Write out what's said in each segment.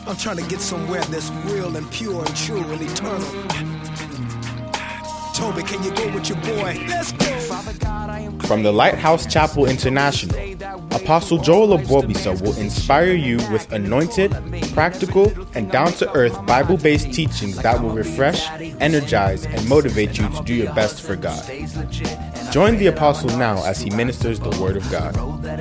I'm trying to get somewhere that's real and pure and true and eternal. Toby, can you go with your boy? Let's go. From the Lighthouse Chapel International, Apostle Joel Obobisa will inspire you with anointed, practical, and down-to-earth Bible-based teachings that will refresh, energize, and motivate you to do your best for God. Join the Apostle now as he ministers the Word of God.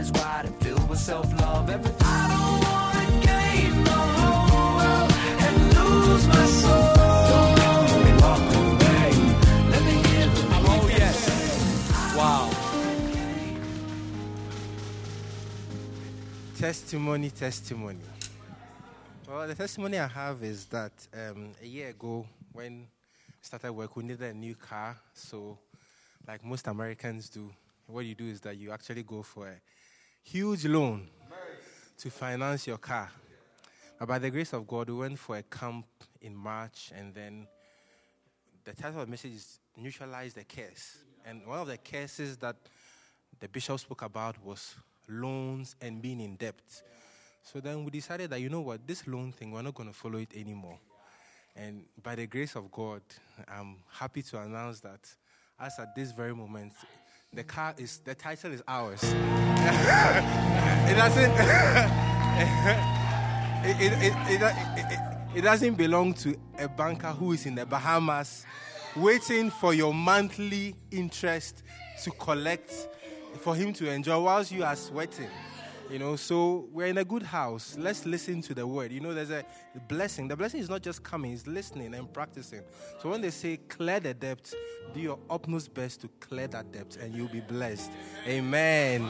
Testimony. Well, the testimony I have is that a year ago when I started work, we needed a new car. So, like most Americans do, what you do is that you actually go for a huge loan to finance your car. But by the grace of God, we went for a camp in March, and then the title of the message is Neutralize the Curse. And one of the curses that the bishop spoke about was loans and being in debt. So then we decided that, you know what, this loan thing, we're not going to follow it anymore. And by the grace of God, I'm happy to announce that as at this very moment, the title is ours. It doesn't belong to a banker who is in the Bahamas waiting for your monthly interest to collect for him to enjoy whilst you are sweating. So we're in a good house. Let's listen to the word. There's a blessing. The blessing is not just coming, it's listening and practicing. So when they say clear the debt, do your utmost best to clear that debt and you'll be blessed. Amen.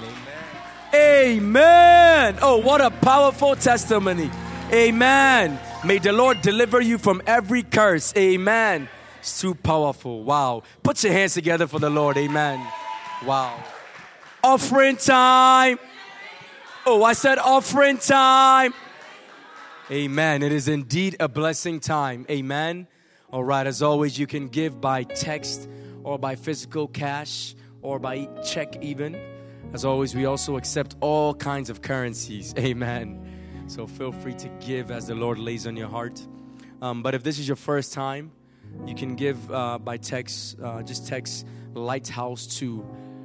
Amen. Oh, what a powerful testimony. Amen. May the Lord deliver you from every curse. Amen. It's too powerful. Wow. Put your hands together for the Lord. Amen. Wow. Offering time. Oh, I said offering time. Amen. It is indeed a blessing time. Amen. All right. As always, you can give by text or by physical cash or by check even. As always, we also accept all kinds of currencies. Amen. So feel free to give as the Lord lays on your heart. But if this is your first time, you can give by text. Just text Lighthouse to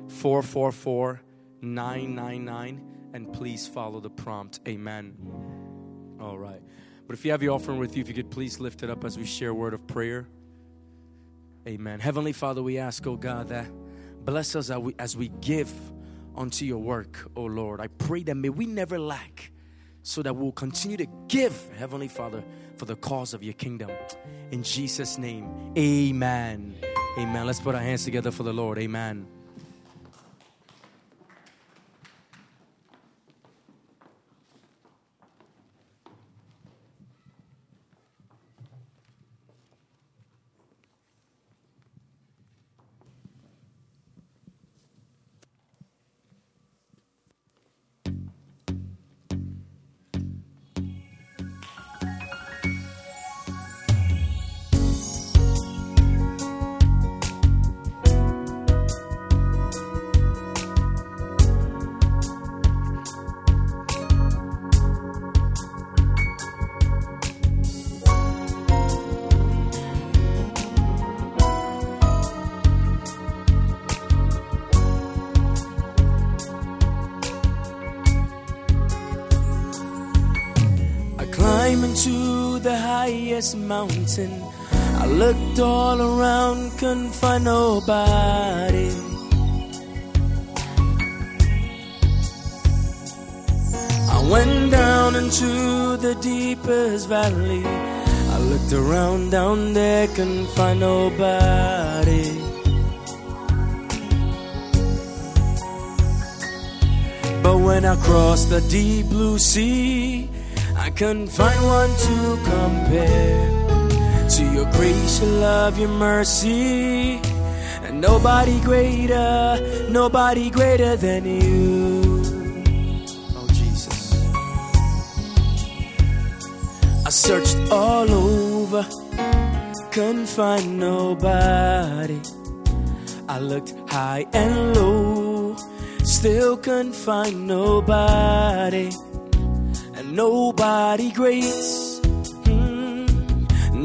444-999, and please follow the prompt. Amen. All right. But if you have your offering with you, if you could please lift it up as we share a word of prayer. Amen. Heavenly Father, we ask, oh God, that bless us as we give unto your work, oh Lord. I pray that may we never lack, so that we'll continue to give, Heavenly Father, for the cause of your kingdom. In Jesus' name, amen. Amen. Let's put our hands together for the Lord. Amen. To the highest mountain, I looked all around, couldn't find nobody. I went down into the deepest valley, I looked around down there, couldn't find nobody. But when I crossed the deep blue sea, I couldn't find one to compare to your grace, your love, your mercy, and nobody greater than you. Oh Jesus. I searched all over, couldn't find nobody. I looked high and low, still couldn't find nobody. Nobody great,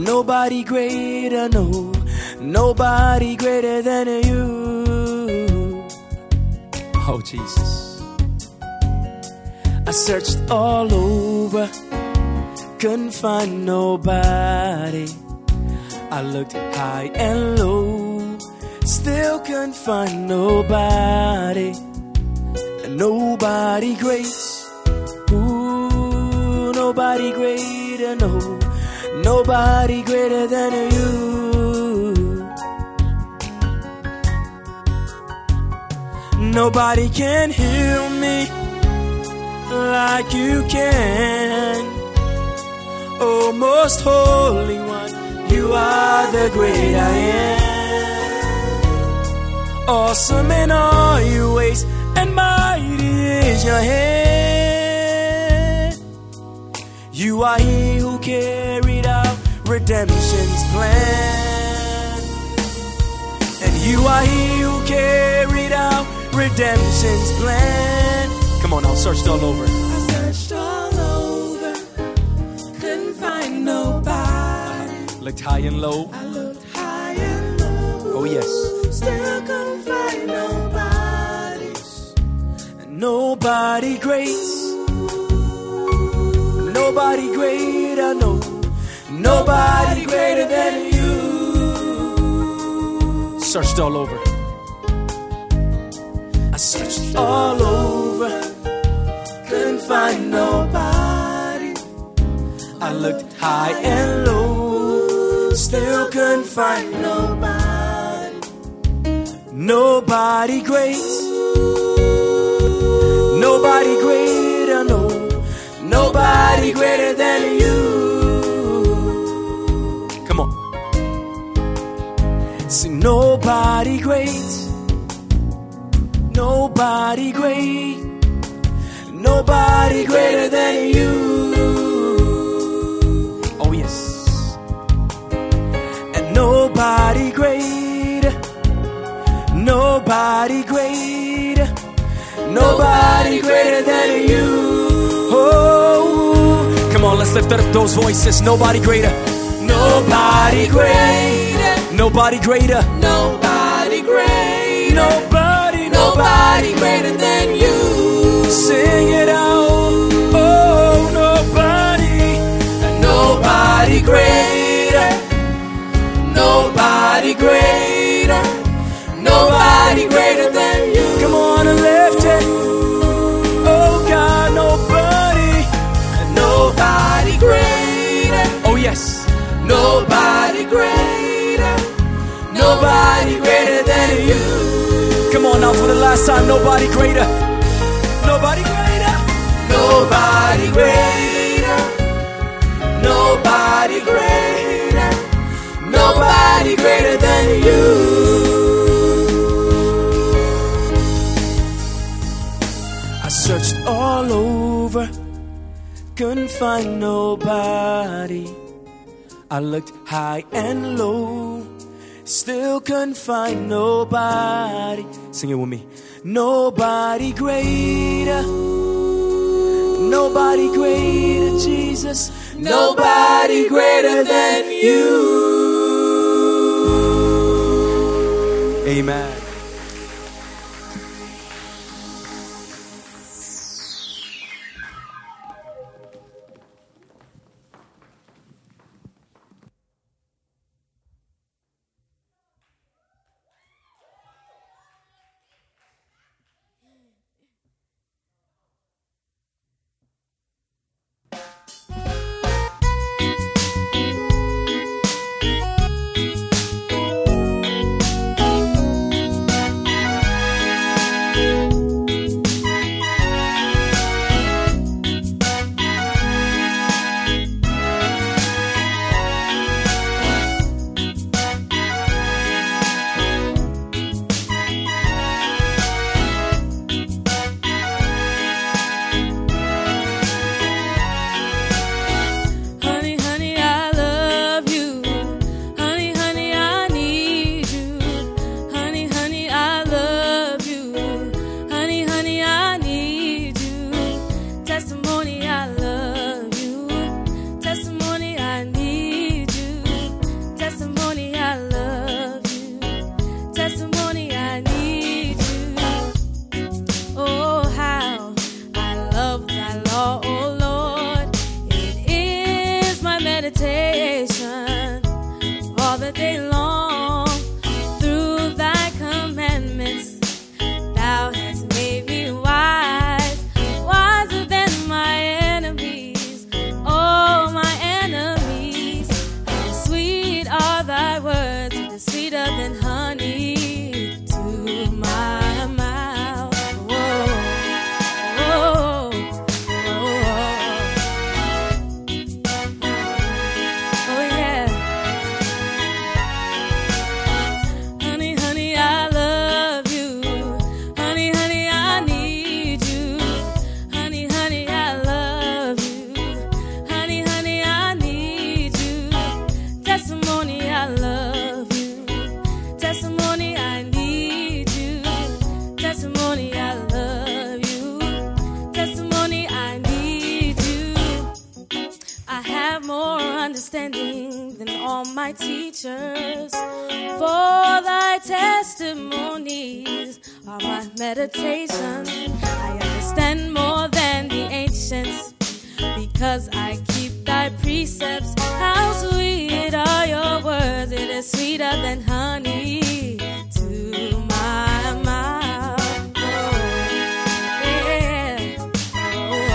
Nobody greater, no. Nobody greater than you. Oh, Jesus. I searched all over, couldn't find nobody. I looked high and low, still couldn't find nobody. And nobody great. Ooh, nobody greater, no. Nobody greater than you. Nobody can heal me like you can. Oh, most holy one, you are the great I am. Awesome in all your ways, and mighty is your hand. You are he who carried out redemption's plan. And you are he who carried out redemption's plan. Come on, I'll search all over. I searched all over, couldn't find nobody. Looked high and low. I looked high and low. Oh, yes. Still couldn't find nobody. And nobody great. Nobody greater, no. Nobody greater than you. Searched all over. I searched all over, couldn't find nobody. I looked high and low, still couldn't find nobody. Nobody great. Nobody greater, no. Nobody greater than you. Come on. Sing nobody great. Nobody great. Nobody greater than you. Oh, yes. And nobody great. Nobody great. Nobody greater than you. Oh, come on, let's lift up those voices. Nobody greater. Nobody greater. Nobody greater. Nobody greater. Nobody greater than you. Sing it out. Oh, nobody. Nobody greater. Nobody greater. Nobody greater than you. Come on and lift it. Oh God, nobody. Nobody greater. Oh yes. Nobody greater. Nobody greater than you. Come on now for the last time. Nobody greater. Nobody greater. Nobody greater. Nobody greater. Nobody greater than you. I searched all over, couldn't find nobody. I looked high and low, still couldn't find nobody. Sing it with me. Nobody greater. Nobody greater, Jesus. Nobody greater than you. Amen. meditation all the day long. Through thy commandments, thou hast made me wise, wiser than my enemies. Oh, my enemies. Sweet are thy words, sweeter than honey to my mouth. Whoa, whoa, whoa. Oh, yeah. Honey, honey, I love you. Honey, honey, I need you. Honey, honey, I love you. Honey, honey, I need you. Testimony, I love you. Testimony, I need you. Testimony, I love you. Testimony, I need you. I have more understanding than all my teachers. For thy testimonies are my meditation. I understand more than the ancients because I keep thy precepts. How sweet are your words, it is sweeter than honey to my mouth. Oh, yeah. Oh.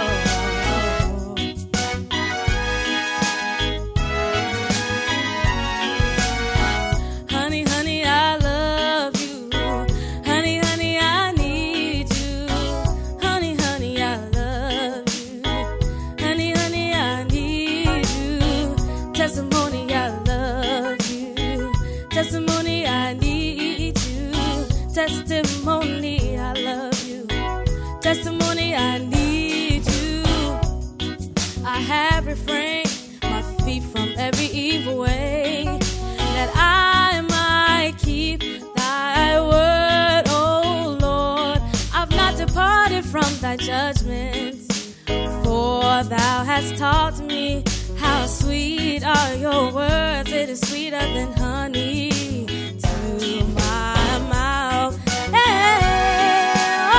Honey, honey, I love you. Honey, honey, I need you. Honey, honey, I love you. Honey, honey, I need you. Testimony, I love you. Testimony, I need you. Testimony, I love you. Testimony, I need you. I have refrained my feet from every evil way, that I might keep thy word, oh Lord. I've not departed from thy judgments, for thou hast taught me how sweet are your words. It is sweeter than honey to my mouth. Hey, oh,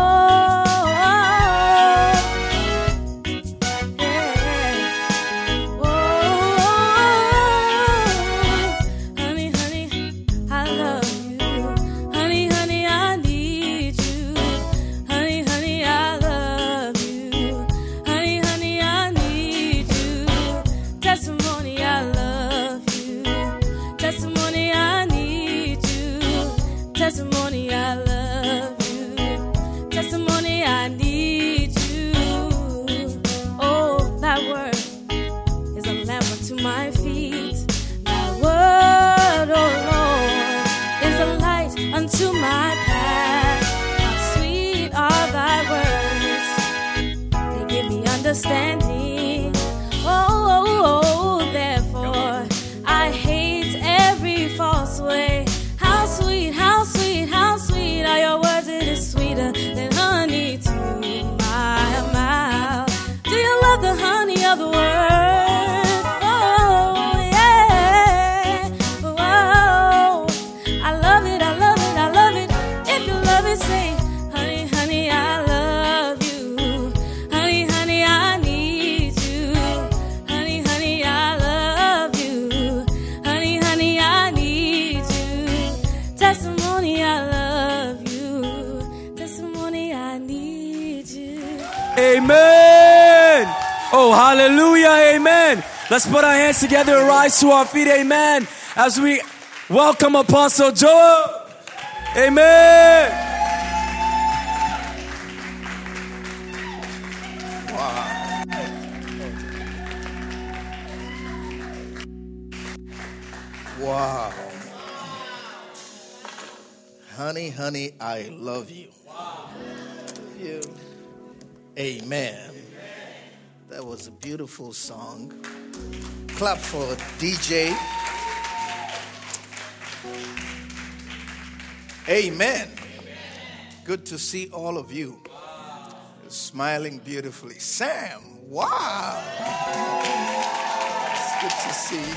yeah. Oh, honey, honey, I love you. Honey, honey, I need you. Honey, honey, I love you. Honey, honey, I need you. Testimony, I love you. Testimony, I need you. Testimony, I love you. Testimony, I need you. Oh, that word is a lamp unto my feet. Thy word, oh Lord, is a light unto my path. How sweet are thy words, they give me understanding. Oh, therefore I hate every false way. How sweet, how sweet, how sweet are your words. It is sweeter than honey to my mouth. Do you love the honey of the word? Oh, yeah. Whoa. I love it, I love it, I love it. If you love it, say, honey, honey, I love you. Honey, honey, I need you. Honey, honey, I love you. Honey, honey, I need you. Testimony, I love you. Testimony, I need you. Amen. Oh, hallelujah. Amen. Let's put our hands together and rise to our feet. Amen. As we welcome Apostle Joel. Amen. Wow. Honey, honey, I love you. You. Amen. That was a beautiful song. Clap for DJ. Amen. Good to see all of you. You're smiling beautifully. Sam, wow. It's good to see.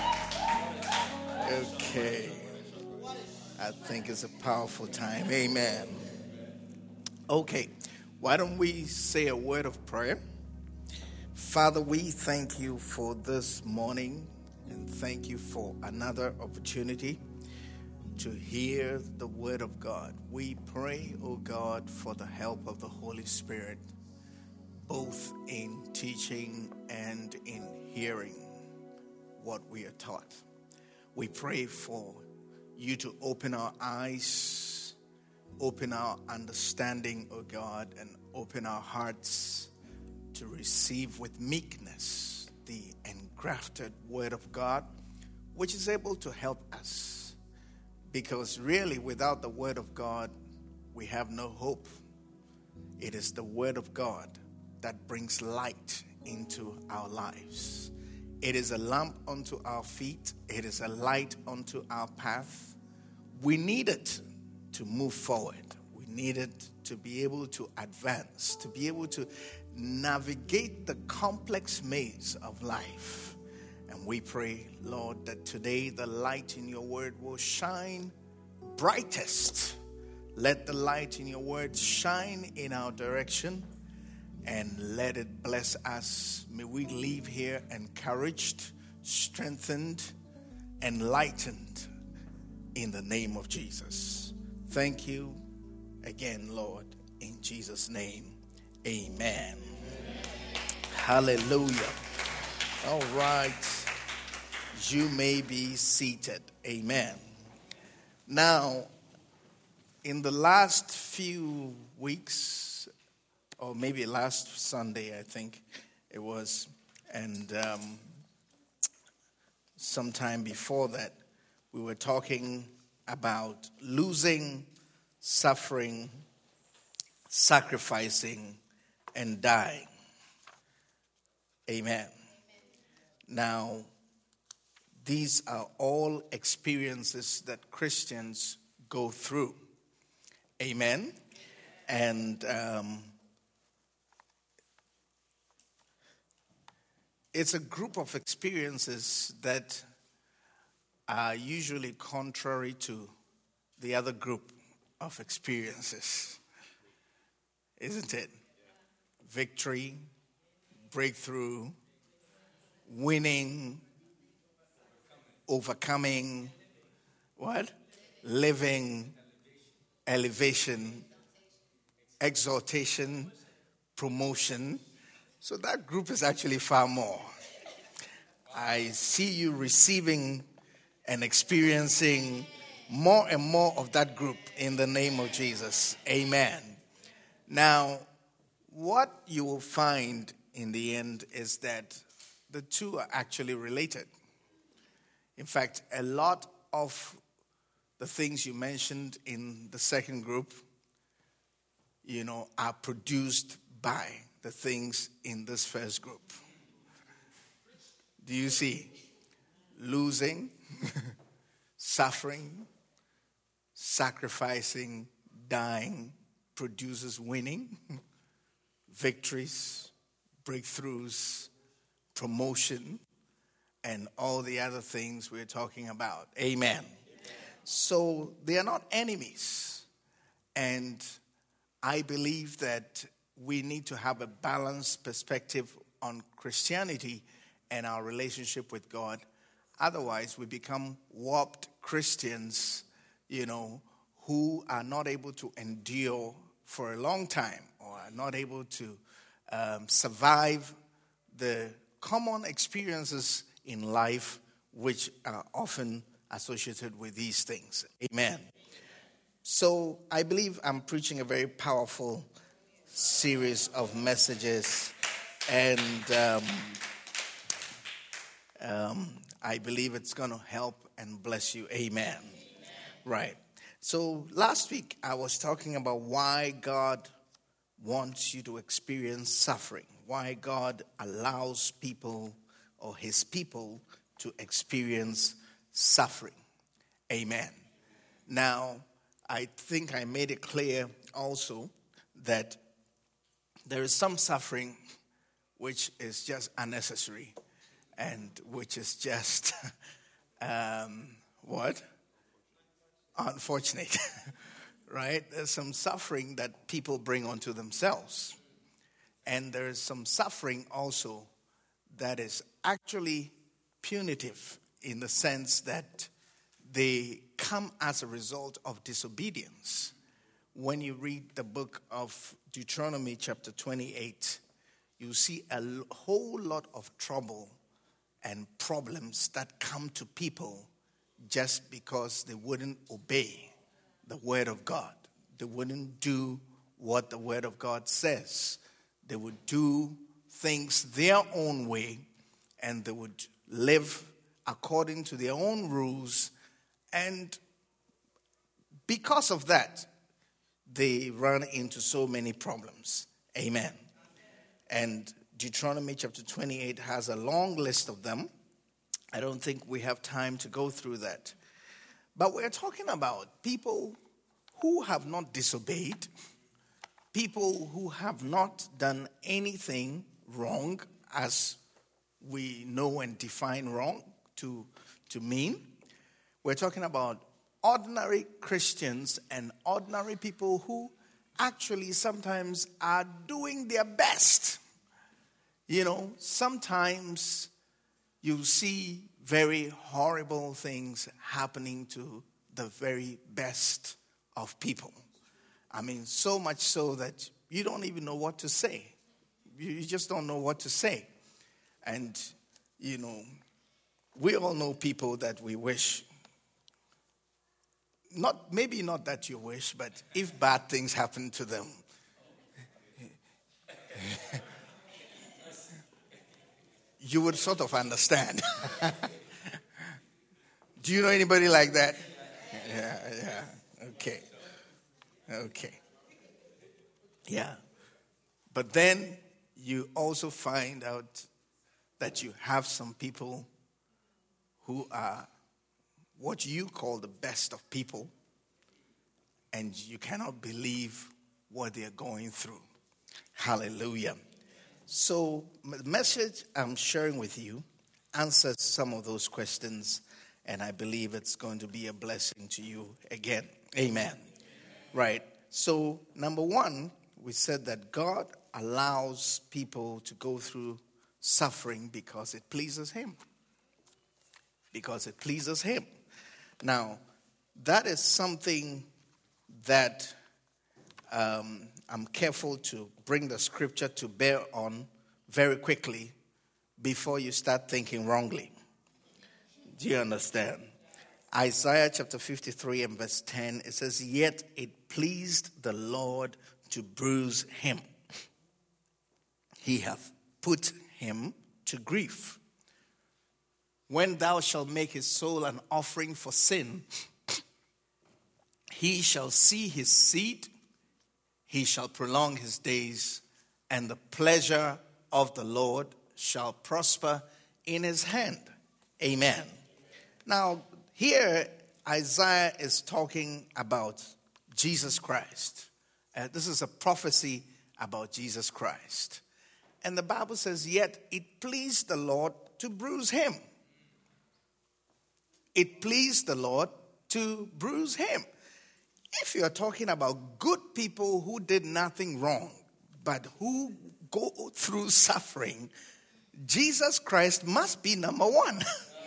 Okay. I think it's a powerful time. Amen. Okay. Why don't we say a word of prayer? Father, we thank you for this morning and thank you for another opportunity to hear the word of God. We pray, oh God, for the help of the Holy Spirit, both in teaching and in hearing what we are taught. We pray for you to open our eyes, open our understanding, oh God, and open our hearts to receive with meekness the engrafted word of God, which is able to help us. Because really, without the word of God, we have no hope. It is the word of God that brings light into our lives. It is a lamp unto our feet. It is a light unto our path. We need it to move forward. We need it to be able to advance, to be able to navigate the complex maze of life. And we pray, Lord, that today the light in your word will shine brightest. Let the light in your word shine in our direction and let it bless us. May we leave here encouraged, strengthened, enlightened in the name of Jesus. Thank you again, Lord, in Jesus' name. Amen. Hallelujah. All right. You may be seated. Amen. Now, in the last few weeks, or maybe last Sunday, I think it was, and sometime before that, we were talking about losing, suffering, sacrificing, and dying. Amen. Now, these are all experiences that Christians go through. Amen. And it's a group of experiences that are usually contrary to the other group of experiences. Isn't it? Victory, breakthrough, winning, overcoming, what? Living, elevation, exaltation, promotion. So that group is actually far more. I see you receiving and experiencing more and more of that group in the name of Jesus. Amen. Now, what you will find in the end is that the two are actually related. In fact, a lot of the things you mentioned in the second group, are produced by the things in this first group. Do you see? Losing, suffering, sacrificing, dying produces winning, victories, breakthroughs, promotion, and all the other things we're talking about. Amen. So they are not enemies. And I believe that we need to have a balanced perspective on Christianity and our relationship with God. Otherwise, we become warped Christians, who are not able to endure for a long time or are not able to survive the common experiences in life which are often associated with these things. Amen. So I believe I'm preaching a very powerful series of messages, and I believe it's going to help and bless you. Amen. Right. So last week I was talking about why God wants you to experience suffering, why God allows people or his people to experience suffering. Amen. Now, I think I made it clear also that there is some suffering which is just unnecessary and which is just, unfortunate, right? There's some suffering that people bring onto themselves. And there is some suffering also that is actually punitive in the sense that they come as a result of disobedience. When you read the book of Deuteronomy chapter 28, you see a whole lot of trouble and problems that come to people just because they wouldn't obey the word of God. They wouldn't do what the word of God says. They would do things their own way, and they would live according to their own rules. And because of that, they run into so many problems. Amen. And Deuteronomy chapter 28 has a long list of them. I don't think we have time to go through that. But we're talking about people who have not disobeyed, people who have not done anything wrong, as we know and define wrong to mean. We're talking about ordinary Christians and ordinary people who actually sometimes are doing their best. You know, sometimes you see very horrible things happening to the very best of people. I mean, so much so that you don't even know what to say. You just don't know what to say. And, you know, we all know people that we wish, maybe not that you wish, but if bad things happen to them, you would sort of understand. Do you know anybody like that? Yeah. Okay. Yeah. But then you also find out that you have some people who are what you call the best of people, and you cannot believe what they're going through. Hallelujah. So the message I'm sharing with you answers some of those questions, and I believe it's going to be a blessing to you again. Amen. Right. So number one, we said that God allows people to go through suffering because it pleases Him. Because it pleases Him. Now, that is something that I'm careful to bring the scripture to bear on very quickly before you start thinking wrongly. Do you understand? Isaiah chapter 53 and verse 10, it says, "Yet it pleased the Lord to bruise him. He hath put him to grief. When thou shalt make his soul an offering for sin, he shall see his seed, he shall prolong his days, and the pleasure of the Lord shall prosper in his hand." Amen. Now, here Isaiah is talking about Jesus Christ. This is a prophecy about Jesus Christ. And the Bible says, "Yet it pleased the Lord to bruise him." It pleased the Lord to bruise him. If you're talking about good people who did nothing wrong, but who go through suffering, Jesus Christ must be number one.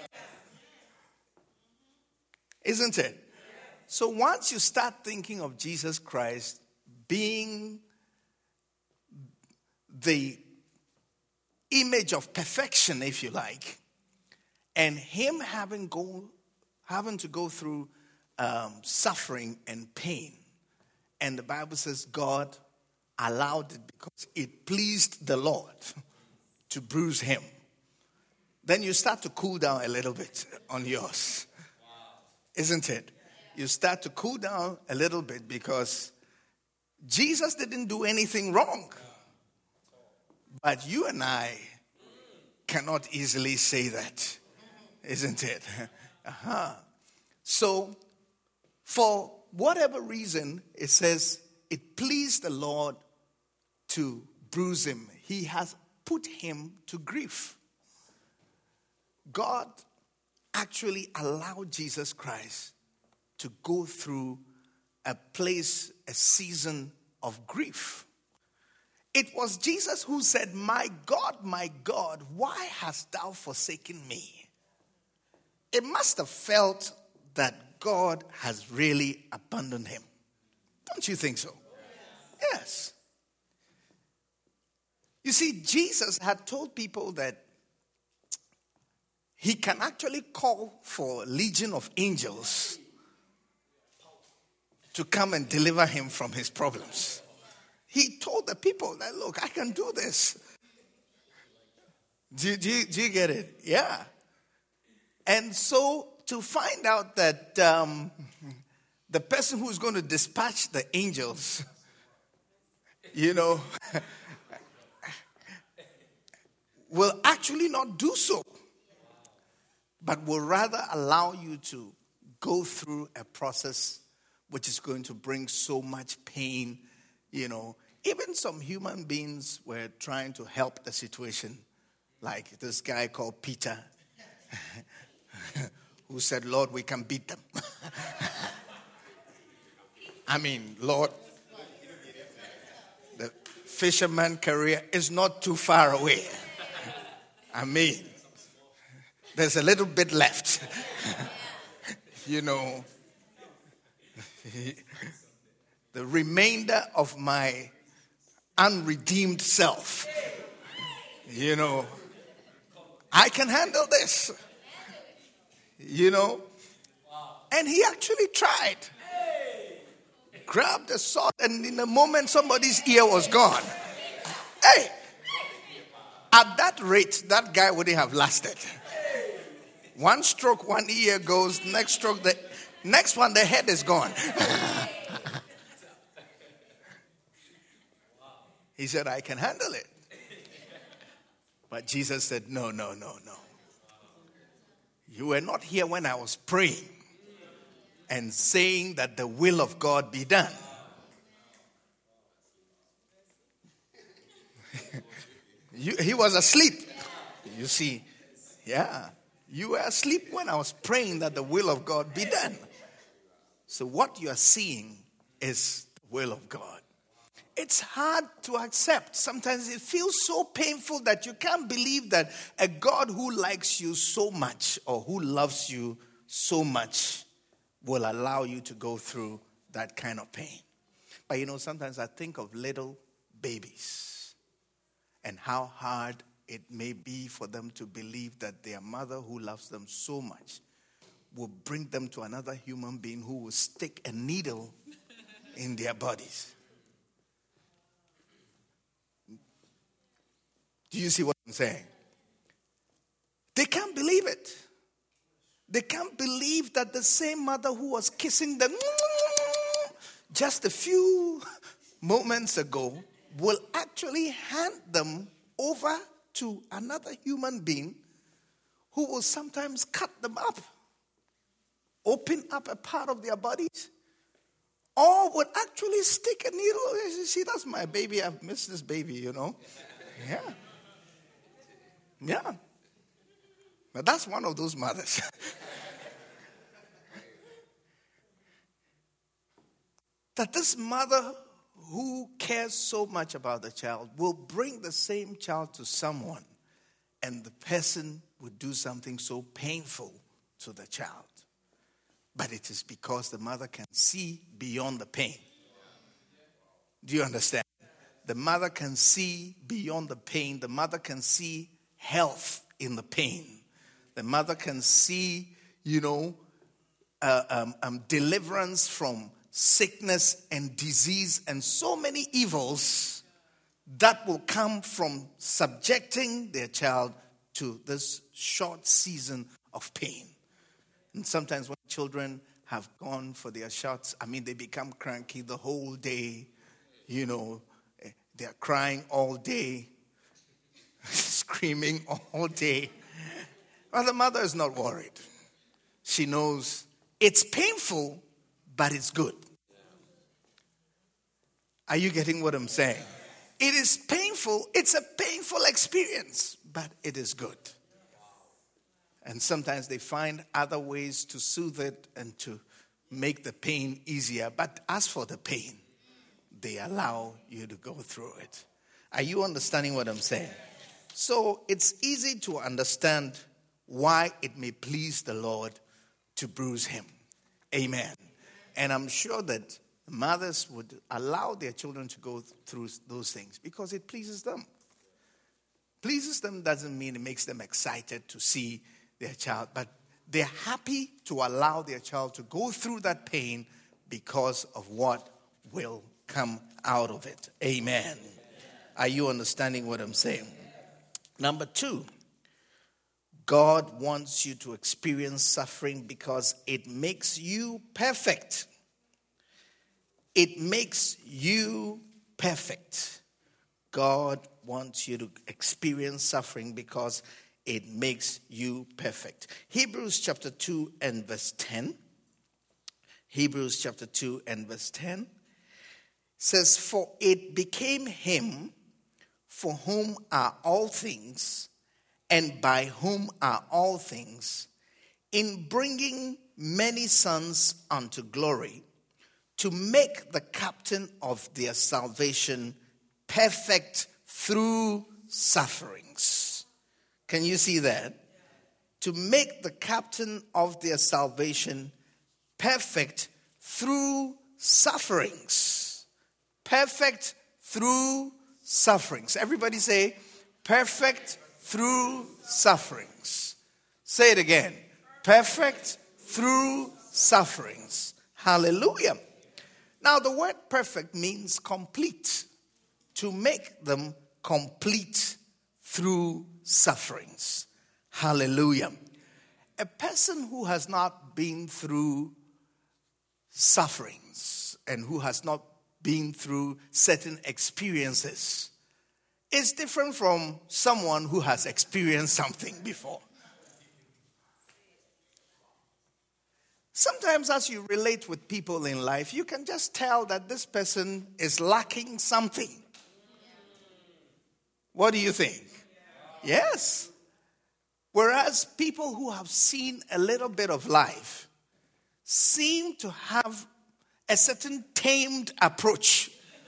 Isn't it? So once you start thinking of Jesus Christ being the image of perfection, if you like, and him having to go through suffering and pain, and the Bible says God allowed it because it pleased the Lord to bruise him, then you start to cool down a little bit on yours. Isn't it? You start to cool down a little bit because Jesus didn't do anything wrong. But you and I cannot easily say that. Isn't it? So, for whatever reason, it says it pleased the Lord to bruise him. He has put him to grief. God actually allowed Jesus Christ to go through a season of grief. it was Jesus who said, my God, why hast thou forsaken me? It must have felt that God has really abandoned him. Don't you think so? Yes. You see, Jesus had told people that he can actually call for a legion of angels to come and deliver him from his problems. He told the people that, look, I can do this. Do you get it? Yeah. And so to find out that the person who's going to dispatch the angels, will actually not do so, but will rather allow you to go through a process which is going to bring so much pain, Even some human beings were trying to help the situation, like this guy called Peter, who said, Lord, we can beat them. I mean, Lord, the fisherman career is not too far away. I mean, there's a little bit left. The remainder of my unredeemed self. I can handle this. And he actually tried. Grabbed the sword, and in a moment somebody's ear was gone. Hey! At that rate, that guy wouldn't have lasted. One stroke, one ear goes. Next stroke, the next one, the head is gone. He said, I can handle it. But Jesus said, no. You were not here when I was praying and saying that the will of God be done. He was asleep. You see, yeah. You were asleep when I was praying that the will of God be done. So what you are seeing is the will of God. It's hard to accept. Sometimes it feels so painful that you can't believe that a God who likes you so much or who loves you so much will allow you to go through that kind of pain. But sometimes I think of little babies and how hard it may be for them to believe that their mother who loves them so much will bring them to another human being who will stick a needle in their bodies. Do you see what I'm saying? They can't believe it. They can't believe that the same mother who was kissing them just a few moments ago will actually hand them over to another human being who will sometimes cut them up, open up a part of their bodies, or would actually stick a needle. You see, that's my baby. I've missed this baby, Yeah. Yeah. But that's one of those mothers. That this mother who cares so much about the child will bring the same child to someone, and the person would do something so painful to the child. But it is because the mother can see beyond the pain. Do you understand? The mother can see beyond the pain. The mother can see health in the pain. The mother can see, deliverance from sickness and disease and so many evils that will come from subjecting their child to this short season of pain. And sometimes when children have gone for their shots, they become cranky the whole day. They're crying all day, screaming all day. But the mother is not worried. She knows it's painful, but it's good. Are you getting what I'm saying? It is painful. It's a painful experience, but it is good. And sometimes they find other ways to soothe it and to make the pain easier. But as for the pain, they allow you to go through it. Are you understanding what I'm saying? So it's easy to understand why it may please the Lord to bruise him. Amen. And I'm sure that mothers would allow their children to go through those things because it pleases them. Pleases them doesn't mean it makes them excited to see their child, but they're happy to allow their child to go through that pain because of what will come out of it. Amen. Are you understanding what I'm saying? Number 2, God wants you to experience suffering because it makes you perfect. It makes you perfect. God wants you to experience suffering because it makes you perfect. Hebrews chapter 2 and verse 10. Hebrews chapter 2 and verse 10 says, "For it became him for whom are all things, and by whom are all things, in bringing many sons unto glory, to make the captain of their salvation perfect through sufferings." Can you see that? To make the captain of their salvation perfect through sufferings. Perfect through sufferings. Everybody say, perfect through sufferings. Say it again. Perfect through sufferings. Hallelujah. Now the word perfect means complete. To make them complete through sufferings. Hallelujah. A person who has not been through sufferings and who has not been through certain experiences is different from someone who has experienced something before. Sometimes as you relate with people in life, you can just tell that this person is lacking something. What do you think? Yes. Whereas people who have seen a little bit of life seem to have a certain tamed approach.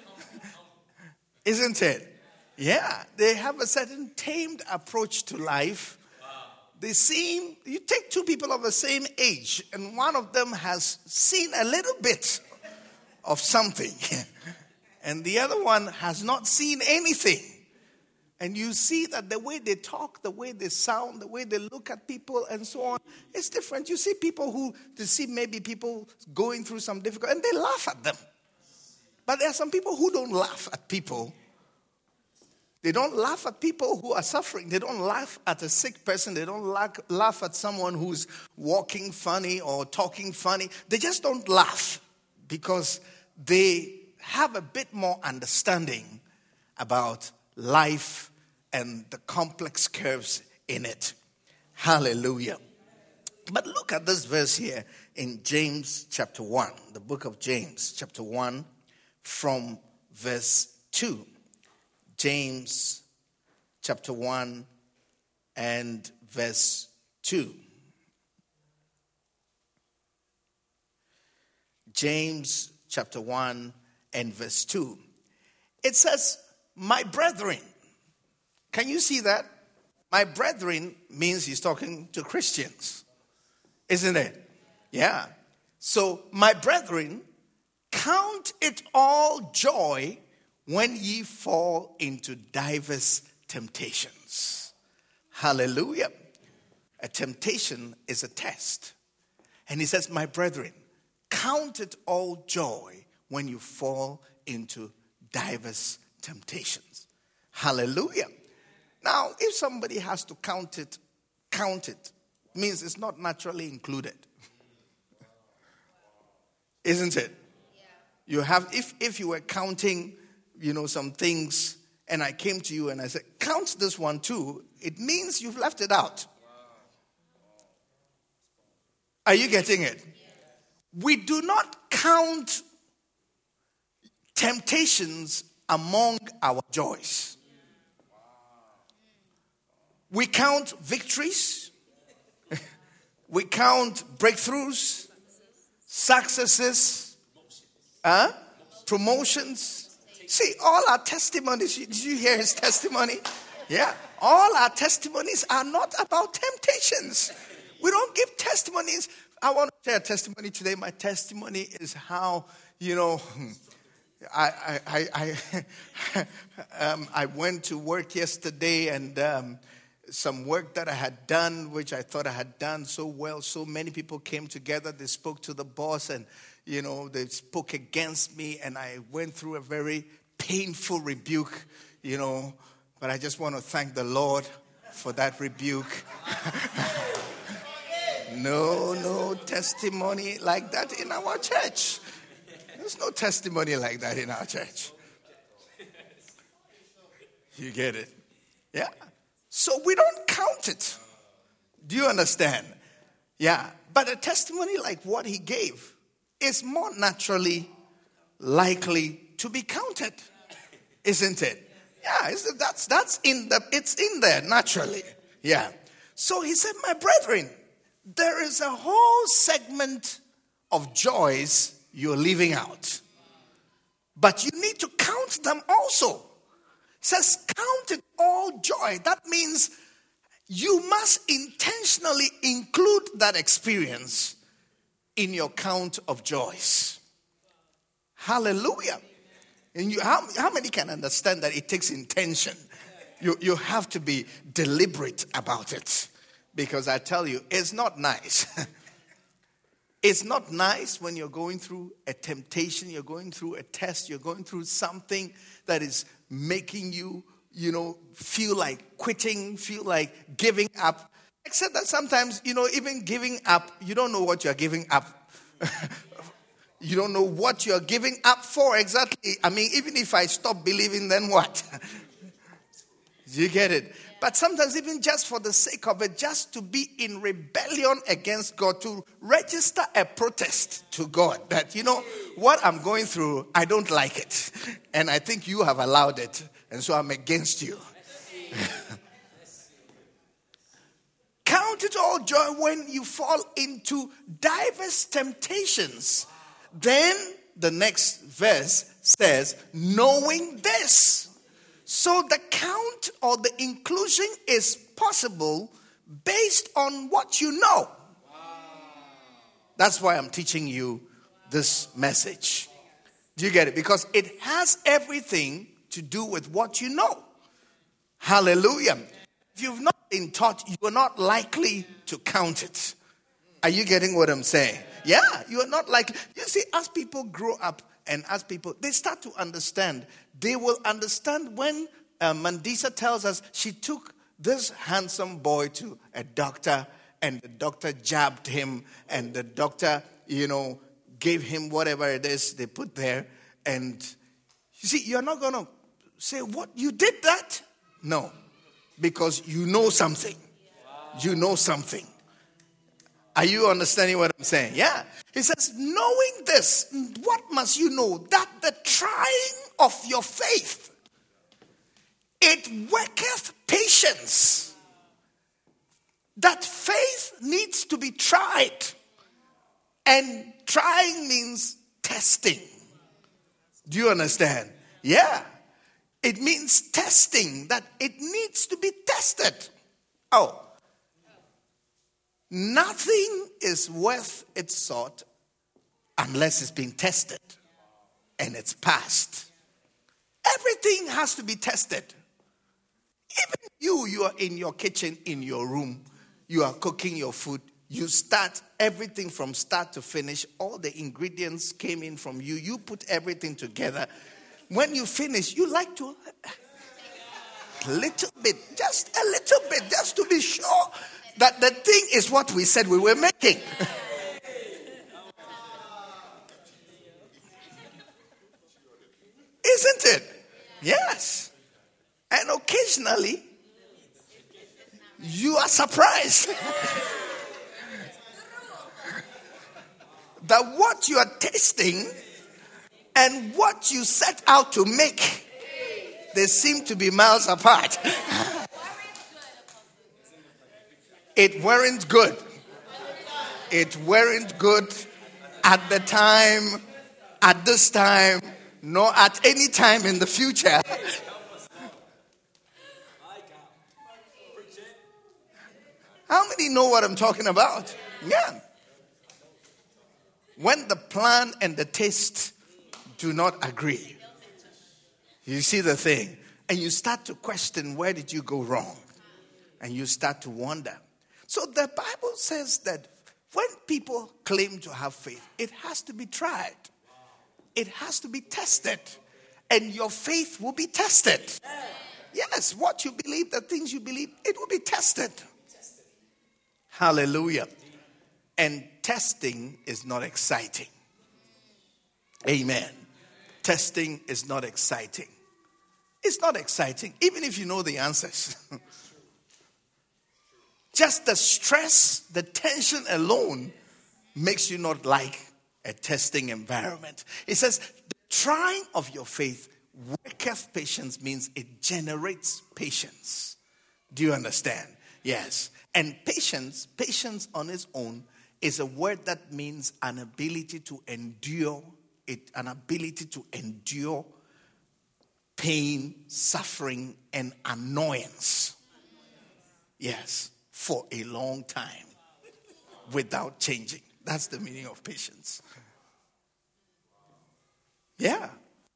Isn't it? Yeah, they have a certain tamed approach to life. They seem, you take two people of the same age, and one of them has seen a little bit of something, and the other one has not seen anything. And you see that the way they talk, the way they sound, the way they look at people and so on, it's different. You see people they see maybe people going through some difficulty and they laugh at them. But there are some people who don't laugh at people. They don't laugh at people who are suffering. They don't laugh at a sick person. They don't laugh at someone who's walking funny or talking funny. They just don't laugh because they have a bit more understanding about life and the complex curves in it. Hallelujah. But look at this verse here in James chapter 1, the book of James chapter 1 from verse 2. James chapter 1 and verse 2. James chapter 1 and verse 2. It says, "My brethren." Can you see that? My brethren means he's talking to Christians. Isn't it? Yeah. So, my brethren, count it all joy when ye fall into diverse temptations. Hallelujah. A temptation is a test. And he says, my brethren, count it all joy when you fall into diverse temptations. Hallelujah. Now, if somebody has to count it means it's not naturally included. Isn't it? You have, if you were counting, some things, and I came to you and I said, count this one too, it means you've left it out. Are you getting it? We do not count temptations among our joys. We count victories. We count breakthroughs, successes, promotions, See, all our testimonies, did you hear his testimony? Yeah. All our testimonies are not about temptations. We don't give testimonies. I want to share a testimony today. My testimony is how, I went to work yesterday, and some work that I had done, which I thought I had done so well. So many people came together. They spoke to the boss, and they spoke against me, and I went through a very painful rebuke, But I just want to thank the Lord for that rebuke. No testimony like that in our church. There's no testimony like that in our church. You get it? Yeah. So we don't count it. Do you understand? Yeah. But a testimony like what he gave is more naturally likely to be counted, isn't it? Yeah, it's in there naturally. Yeah. So he said, my brethren, there is a whole segment of joys you're leaving out. But you need to count them also. It says, count it all joy. That means you must intentionally include that experience in your count of joys. Hallelujah. And how many can understand that it takes intention? You have to be deliberate about it. Because I tell you, it's not nice. It's not nice when you're going through a temptation, you're going through a test, you're going through something that is making you, feel like quitting, feel like giving up. Except that sometimes, even giving up, you don't know what you're giving up. You don't know what you're giving up for exactly. I mean, even if I stop believing, then what? Do you get it? But sometimes even just for the sake of it, just to be in rebellion against God, to register a protest to God that, what I'm going through, I don't like it. And I think you have allowed it. And so I'm against you. Count it all joy when you fall into diverse temptations. Then the next verse says, knowing this. So the count or the inclusion is possible based on what you know. That's why I'm teaching you this message. Do you get it? Because it has everything to do with what you know. Hallelujah. If you've not been taught, you are not likely to count it. Are you getting what I'm saying? Yeah, you are not likely. You see, as people grow up and as people, they start to understand. They will understand when Mandisa tells us she took this handsome boy to a doctor and the doctor jabbed him and the doctor, gave him whatever it is they put there. And you see, you're not going to say, what, you did that? No, because you know something. You know something. Are you understanding what I'm saying? Yeah. He says, knowing this, what must you know? That the trying of your faith, it worketh patience. That faith needs to be tried. And trying means testing. Do you understand? Yeah. It means testing, that it needs to be tested. Oh. Nothing is worth its salt unless it's been tested and it's passed. Everything has to be tested. Even you are in your kitchen, in your room, you are cooking your food. You start everything from start to finish. All the ingredients came in from you. You put everything together. When you finish, you like to a little bit, just to be sure that the thing is what we said we were making. Isn't it? Yes. And occasionally, you are surprised that what you are tasting and what you set out to make, they seem to be miles apart. It weren't good. It weren't good at the time, at this time. nor at any time in the future. How many know what I'm talking about? Yeah. When the plan and the taste do not agree, you see the thing, and you start to question, where did you go wrong? And you start to wonder. So the Bible says that when people claim to have faith, it has to be tried. It has to be tested. And your faith will be tested. Yes, what you believe, the things you believe, it will be tested. Hallelujah. And testing is not exciting. Amen. Testing is not exciting. It's not exciting, even if you know the answers. Just the stress, the tension alone makes you not like a testing environment. It says, the trying of your faith worketh patience, means it generates patience. Do you understand? Yes. And patience on its own is a word that means an ability to endure pain, suffering, and annoyance. Yes, for a long time without changing. That's the meaning of patience. Yeah.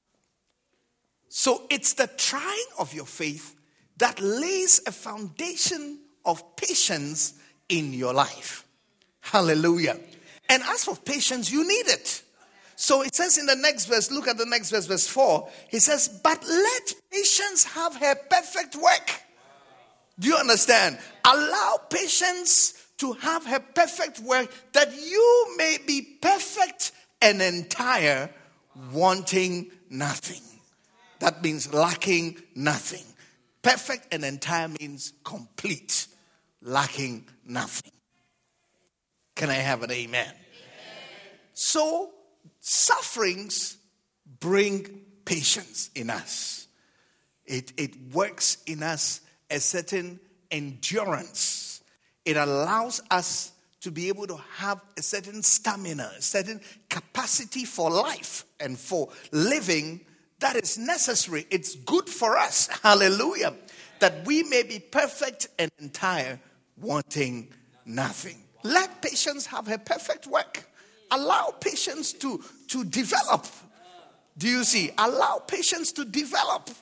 So it's the trying of your faith that lays a foundation of patience in your life. Hallelujah. And as for patience, you need it. So it says in the next verse, look at the next verse, verse 4. He says, but let patience have her perfect work. Do you understand? Allow patience to have her perfect work, that you may be perfect and entire, wanting nothing. That means lacking nothing. Perfect and entire means complete, lacking nothing. Can I have an amen? Amen. So, sufferings bring patience in us. It works in us a certain endurance. It allows us to be able to have a certain stamina, a certain capacity for life and for living that is necessary. It's good for us. Hallelujah. That we may be perfect and entire, wanting nothing. Let patience have her perfect work. Allow patience to develop. Do you see? Allow patience to develop.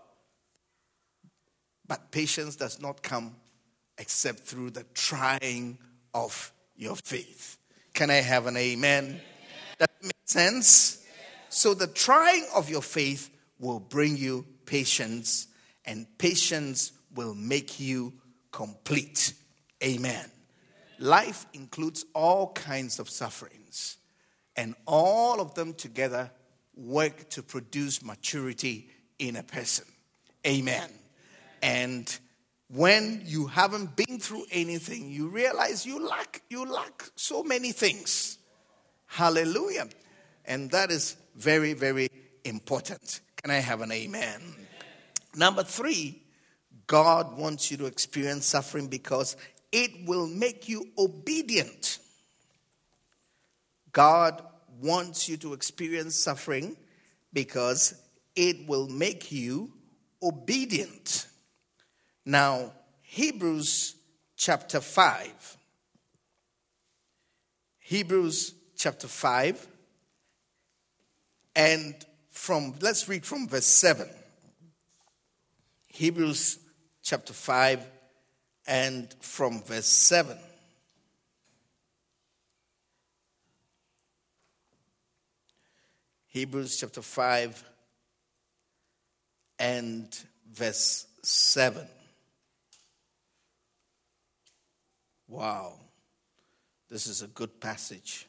But patience does not come except through the trying of your faith. Can I have an amen? That makes sense? So the trying of your faith will bring you patience, and patience will make you complete. Amen. Life includes all kinds of sufferings, and all of them together work to produce maturity in a person. Amen. And when you haven't been through anything, you realize you lack so many things. Hallelujah. And that is very, very important. Can I have an amen? Number 3, God wants you to experience suffering because it will make you obedient. God wants you to experience suffering because it will make you obedient. Now, Hebrews chapter 5. Hebrews chapter 5. And let's read from verse 7. Hebrews chapter 5 and from verse 7. Hebrews chapter 5 and verse 7. Wow. This is a good passage.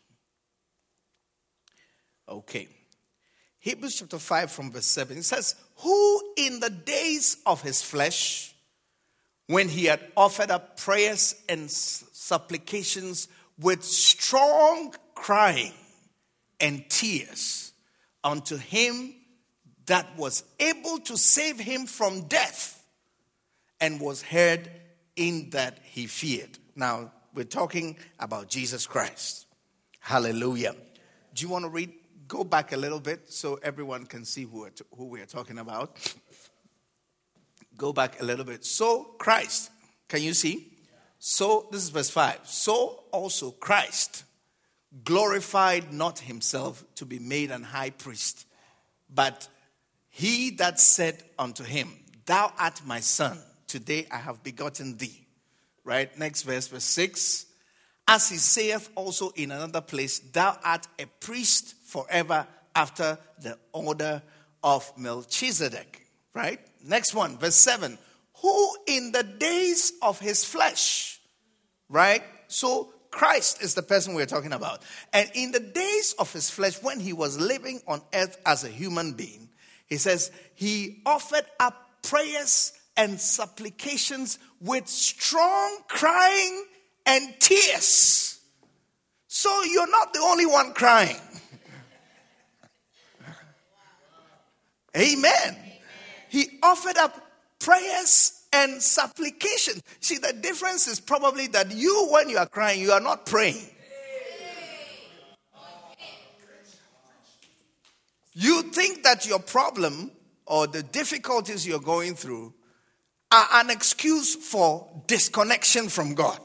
Okay. Hebrews chapter 5 from verse 7. It says, who in the days of his flesh, when he had offered up prayers and supplications with strong crying and tears unto him that was able to save him from death, and was heard in that he feared. Now, we're talking about Jesus Christ. Hallelujah. Do you want to read go back a little bit so everyone can see who we are talking about. Go back a little bit. So Christ, can you see? So, this is verse 5. So also Christ glorified not himself to be made an high priest, but he that said unto him, Thou art my son, today I have begotten thee. Right? Next verse 6. As he saith also in another place, Thou art a priest forever after the order of Melchizedek. Right? Next one, verse 7. Who in the days of his flesh, right? So Christ is the person we're talking about. And in the days of his flesh, when he was living on earth as a human being, he says he offered up prayers and supplications with strong crying and tears. So you're not the only one crying. Amen. He offered up prayers and supplication. See, the difference is probably that you, when you are crying, you are not praying. You think that your problem or the difficulties you're going through are an excuse for disconnection from God,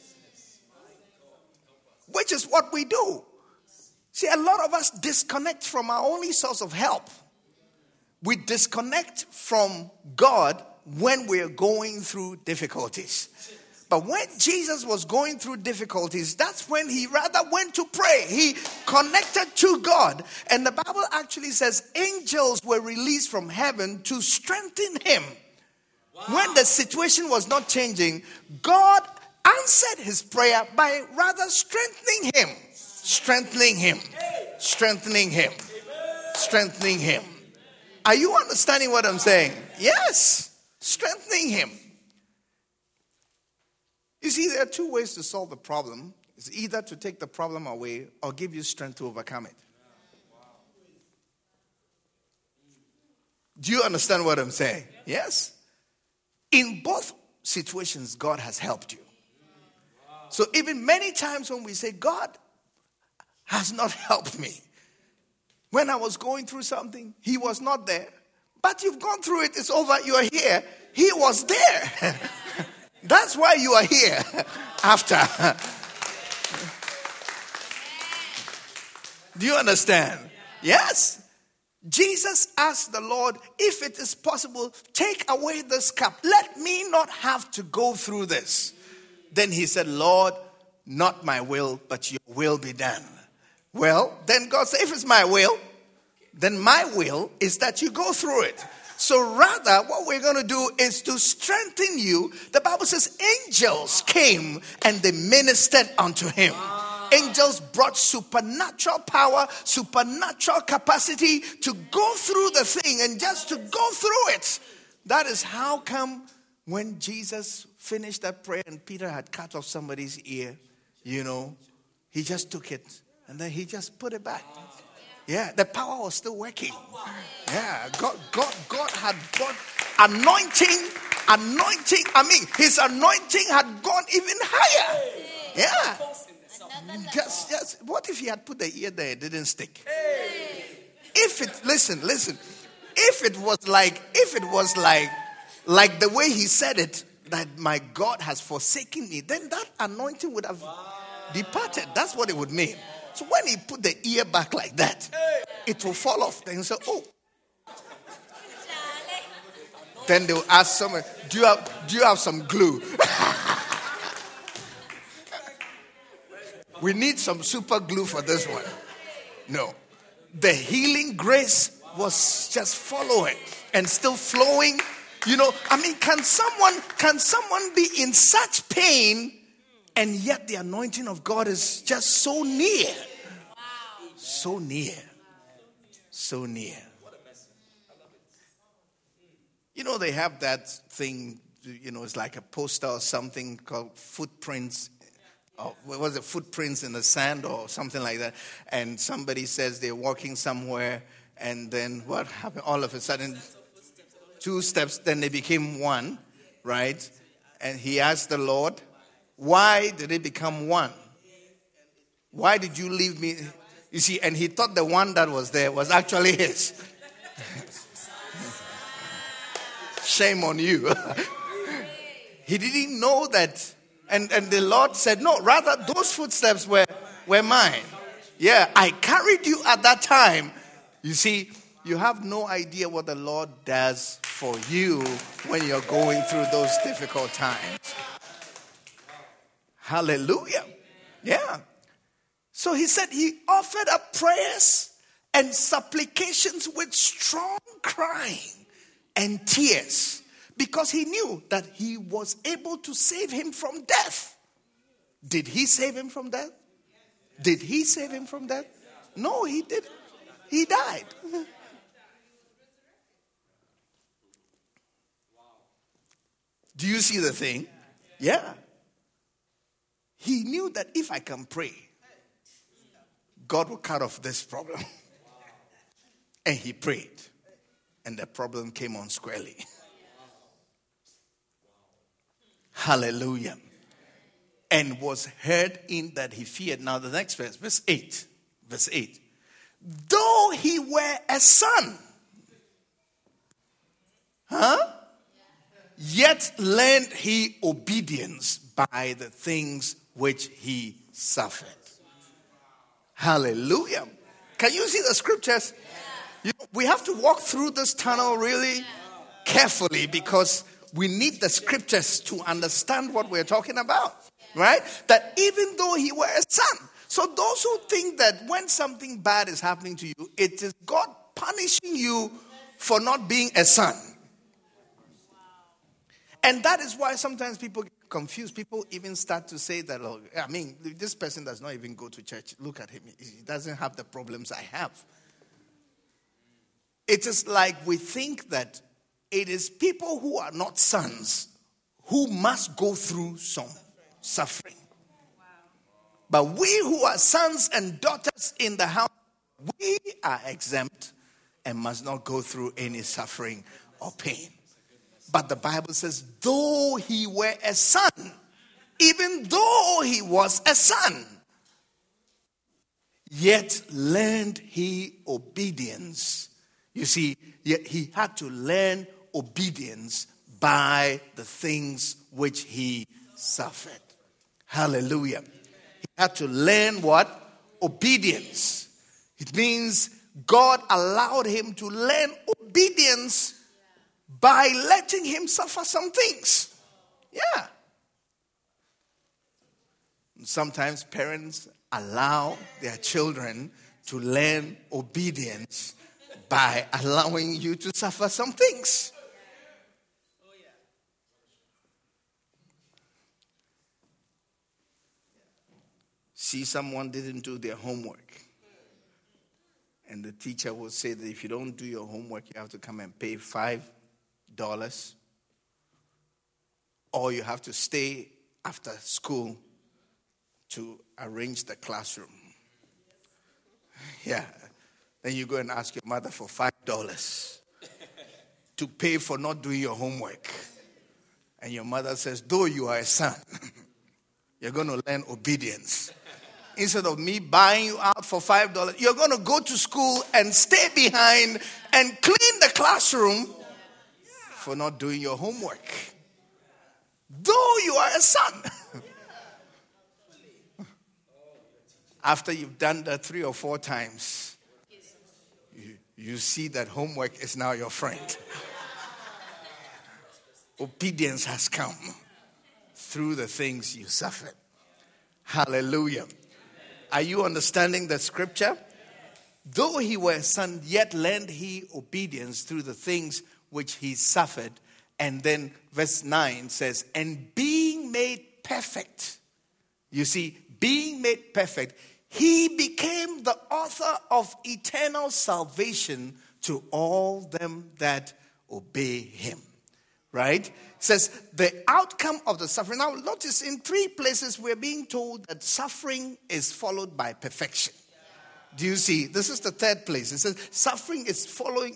which is what we do. See, a lot of us disconnect from our only source of help. We disconnect from God when we're going through difficulties. But when Jesus was going through difficulties, that's when he rather went to pray. He connected to God. And the Bible actually says angels were released from heaven to strengthen him. Wow. When the situation was not changing, God answered his prayer by rather strengthening him. Strengthening him. Strengthening him. Strengthening him. Are you understanding what I'm saying? Yes. Strengthening him. You see, there are two ways to solve the problem. It's either to take the problem away or give you strength to overcome it. Do you understand what I'm saying? Yes. In both situations, God has helped you. So even many times when we say, God has not helped me. When I was going through something, he was not there. But you've gone through it, it's over, you are here. He was there. That's why you are here after. Do you understand? Yes. Jesus asked the Lord, if it is possible, take away this cup. Let me not have to go through this. Then he said, Lord, not my will, but your will be done. Well, then God said, if it's my will, then my will is that you go through it. So rather, what we're going to do is to strengthen you. The Bible says angels came and they ministered unto him. Angels brought supernatural power, supernatural capacity to go through the thing and just to go through it. That is how come when Jesus finished that prayer and Peter had cut off somebody's ear, he just took it and then he just put it back. Yeah, the power was still working. Yeah, God had brought anointing. I mean, his anointing had gone even higher. Yeah. Just what if he had put the ear there, it didn't stick? Listen. If it was like the way he said it, that my God has forsaken me, then that anointing would have departed. That's what it would mean. So when he put the ear back like that, it will fall off. Then he said, oh. Then they will ask someone, do you have some glue? We need some super glue for this one. No. The healing grace was just following and still flowing. Can someone be in such pain and yet the anointing of God is just so near? So near. So near. They have that thing, it's like a poster or something called footprints. Or was it footprints in the sand or something like that? And somebody says they're walking somewhere and then what happened? All of a sudden, 2 steps, then they became one, right? And he asked the Lord, why did it become one? Why did you leave me? You see, and he thought the one that was there was actually his. Shame on you. He didn't know that. And the Lord said, no, rather those footsteps were mine. Yeah, I carried you at that time. You see, you have no idea what the Lord does for you when you're going through those difficult times. Hallelujah. Yeah. So he said he offered up prayers and supplications with strong crying and tears, because he knew that he was able to save him from death. Did he save him from death? Did he save him from death? No, he didn't. He died. Do you see the thing? Yeah. He knew that if I can pray, God will cut off this problem. And he prayed. And the problem came on squarely. Hallelujah. And was heard in that he feared. Now the next verse, verse 8. Verse 8. Though he were a son, yet learned he obedience by the things which he suffered. Hallelujah. Can you see the scriptures? You know, we have to walk through this tunnel really carefully, because we need the scriptures to understand what we're talking about. Right? That even though he were a son. So those who think that when something bad is happening to you, it is God punishing you for not being a son. And that is why sometimes people get confused. People even start to say that, oh, I mean, this person does not even go to church. Look at him. He doesn't have the problems I have. It is like we think that it is people who are not sons who must go through some suffering. But we who are sons and daughters in the house, we are exempt and must not go through any suffering or pain. But the Bible says, though he were a son, even though he was a son, yet learned he obedience. You see, yet he had to learn obedience by the things which he suffered. Hallelujah. He had to learn what? Obedience. It means God allowed him to learn obedience by letting him suffer some things. Yeah. Sometimes parents allow their children to learn obedience by allowing you to suffer some things. See, someone didn't do their homework. And the teacher will say that if you don't do your homework, you have to come and pay $5. Or you have to stay after school to arrange the classroom. Yeah. Then you go and ask your mother for $5 to pay for not doing your homework. And your mother says, though you are a son, you're going to learn obedience. Instead of me buying you out for $5, you're going to go to school and stay behind and clean the classroom for not doing your homework. Though you are a son. After you've done that 3 or 4 times, you see that homework is now your friend. Obedience has come through the things you suffered. Hallelujah. Are you understanding the scripture? Though he were a son, yet learned he obedience through the things which he suffered. And then verse 9 says, and being made perfect. You see, being made perfect, he became the author of eternal salvation to all them that obey him. Right? It says the outcome of the suffering. Now notice in 3 places we're being told that suffering is followed by perfection. Do you see? This is the 3rd place. It says suffering is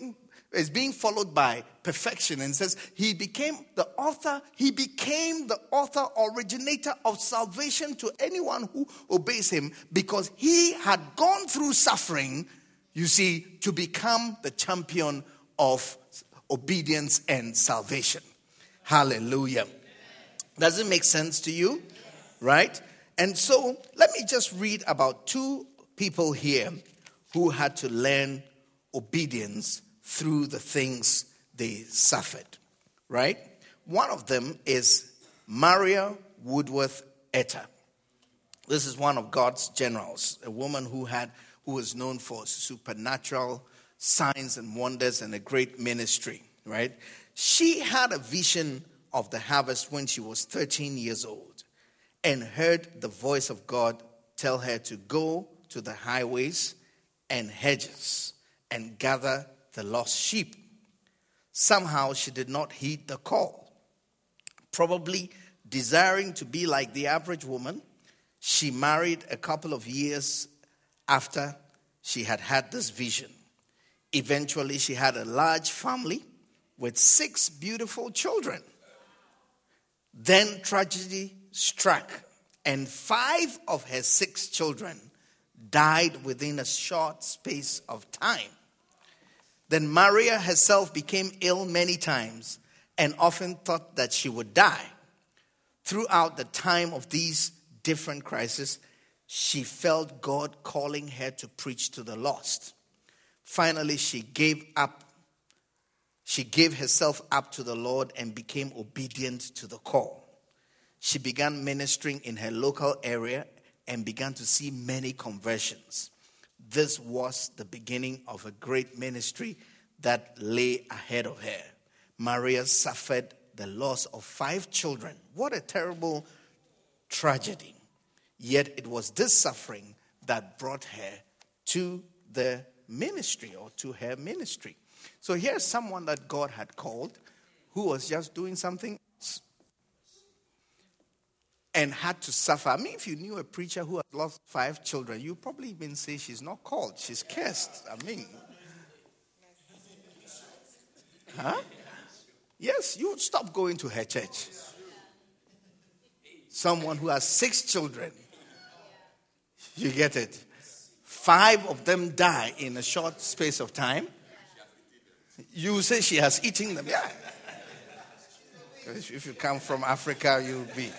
is being followed by perfection, and says he became the author originator of salvation to anyone who obeys him, because he had gone through suffering, you see, to become the champion of obedience and salvation. Hallelujah. Does it make sense to you? Right? And so let me just read about two people here who had to learn obedience through the things they suffered, right? One of them is Maria Woodworth Etter. This is one of God's generals, a woman who was known for supernatural signs and wonders and a great ministry, right? She had a vision of the harvest when she was 13 years old and heard the voice of God tell her to go to the highways and hedges and gather the lost sheep. Somehow she did not heed the call. Probably desiring to be like the average woman, she married a couple of years after she had had this vision. Eventually she had a large family with 6 beautiful children. Then tragedy struck, and 5 of her 6 children died within a short space of time. Then Maria herself became ill many times and often thought that she would die. Throughout the time of these different crises, she felt God calling her to preach to the lost. Finally, she gave herself up to the Lord and became obedient to the call. She began ministering in her local area and began to see many conversions. This was the beginning of a great ministry that lay ahead of her. Maria suffered the loss of 5 children. What a terrible tragedy. Yet it was this suffering that brought her to the ministry, or to her ministry. So here's someone that God had called who was just doing something else and had to suffer. I mean, if you knew a preacher who had lost 5 children, you probably even say she's not called, she's cursed. I mean, huh? Yes, you would stop going to her church. Someone who has 6 children, you get it. 5 of them die in a short space of time. You say she has eaten them. Yeah. If you come from Africa, you'll be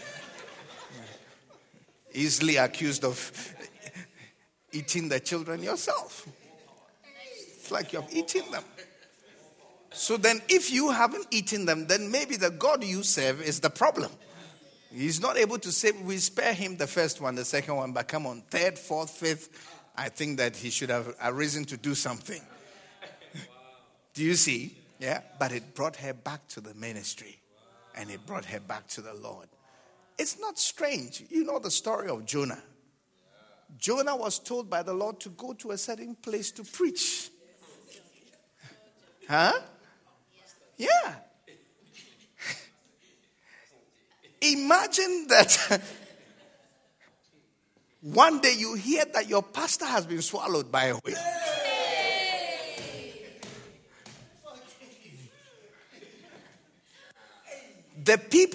easily accused of eating the children yourself. It's like you have eaten them. So then if you haven't eaten them, then maybe the God you serve is the problem. He's not able to say, we spare him the first one, the second one, but come on, 3rd, 4th, 5th, I think that he should have arisen to do something. Do you see? Yeah. But it brought her back to the ministry. And it brought her back to the Lord. It's not strange. You know the story of Jonah. Jonah was told by the Lord to go to a certain place to preach. Huh? Yeah. Imagine that one day you hear that your pastor has been swallowed by a whale. The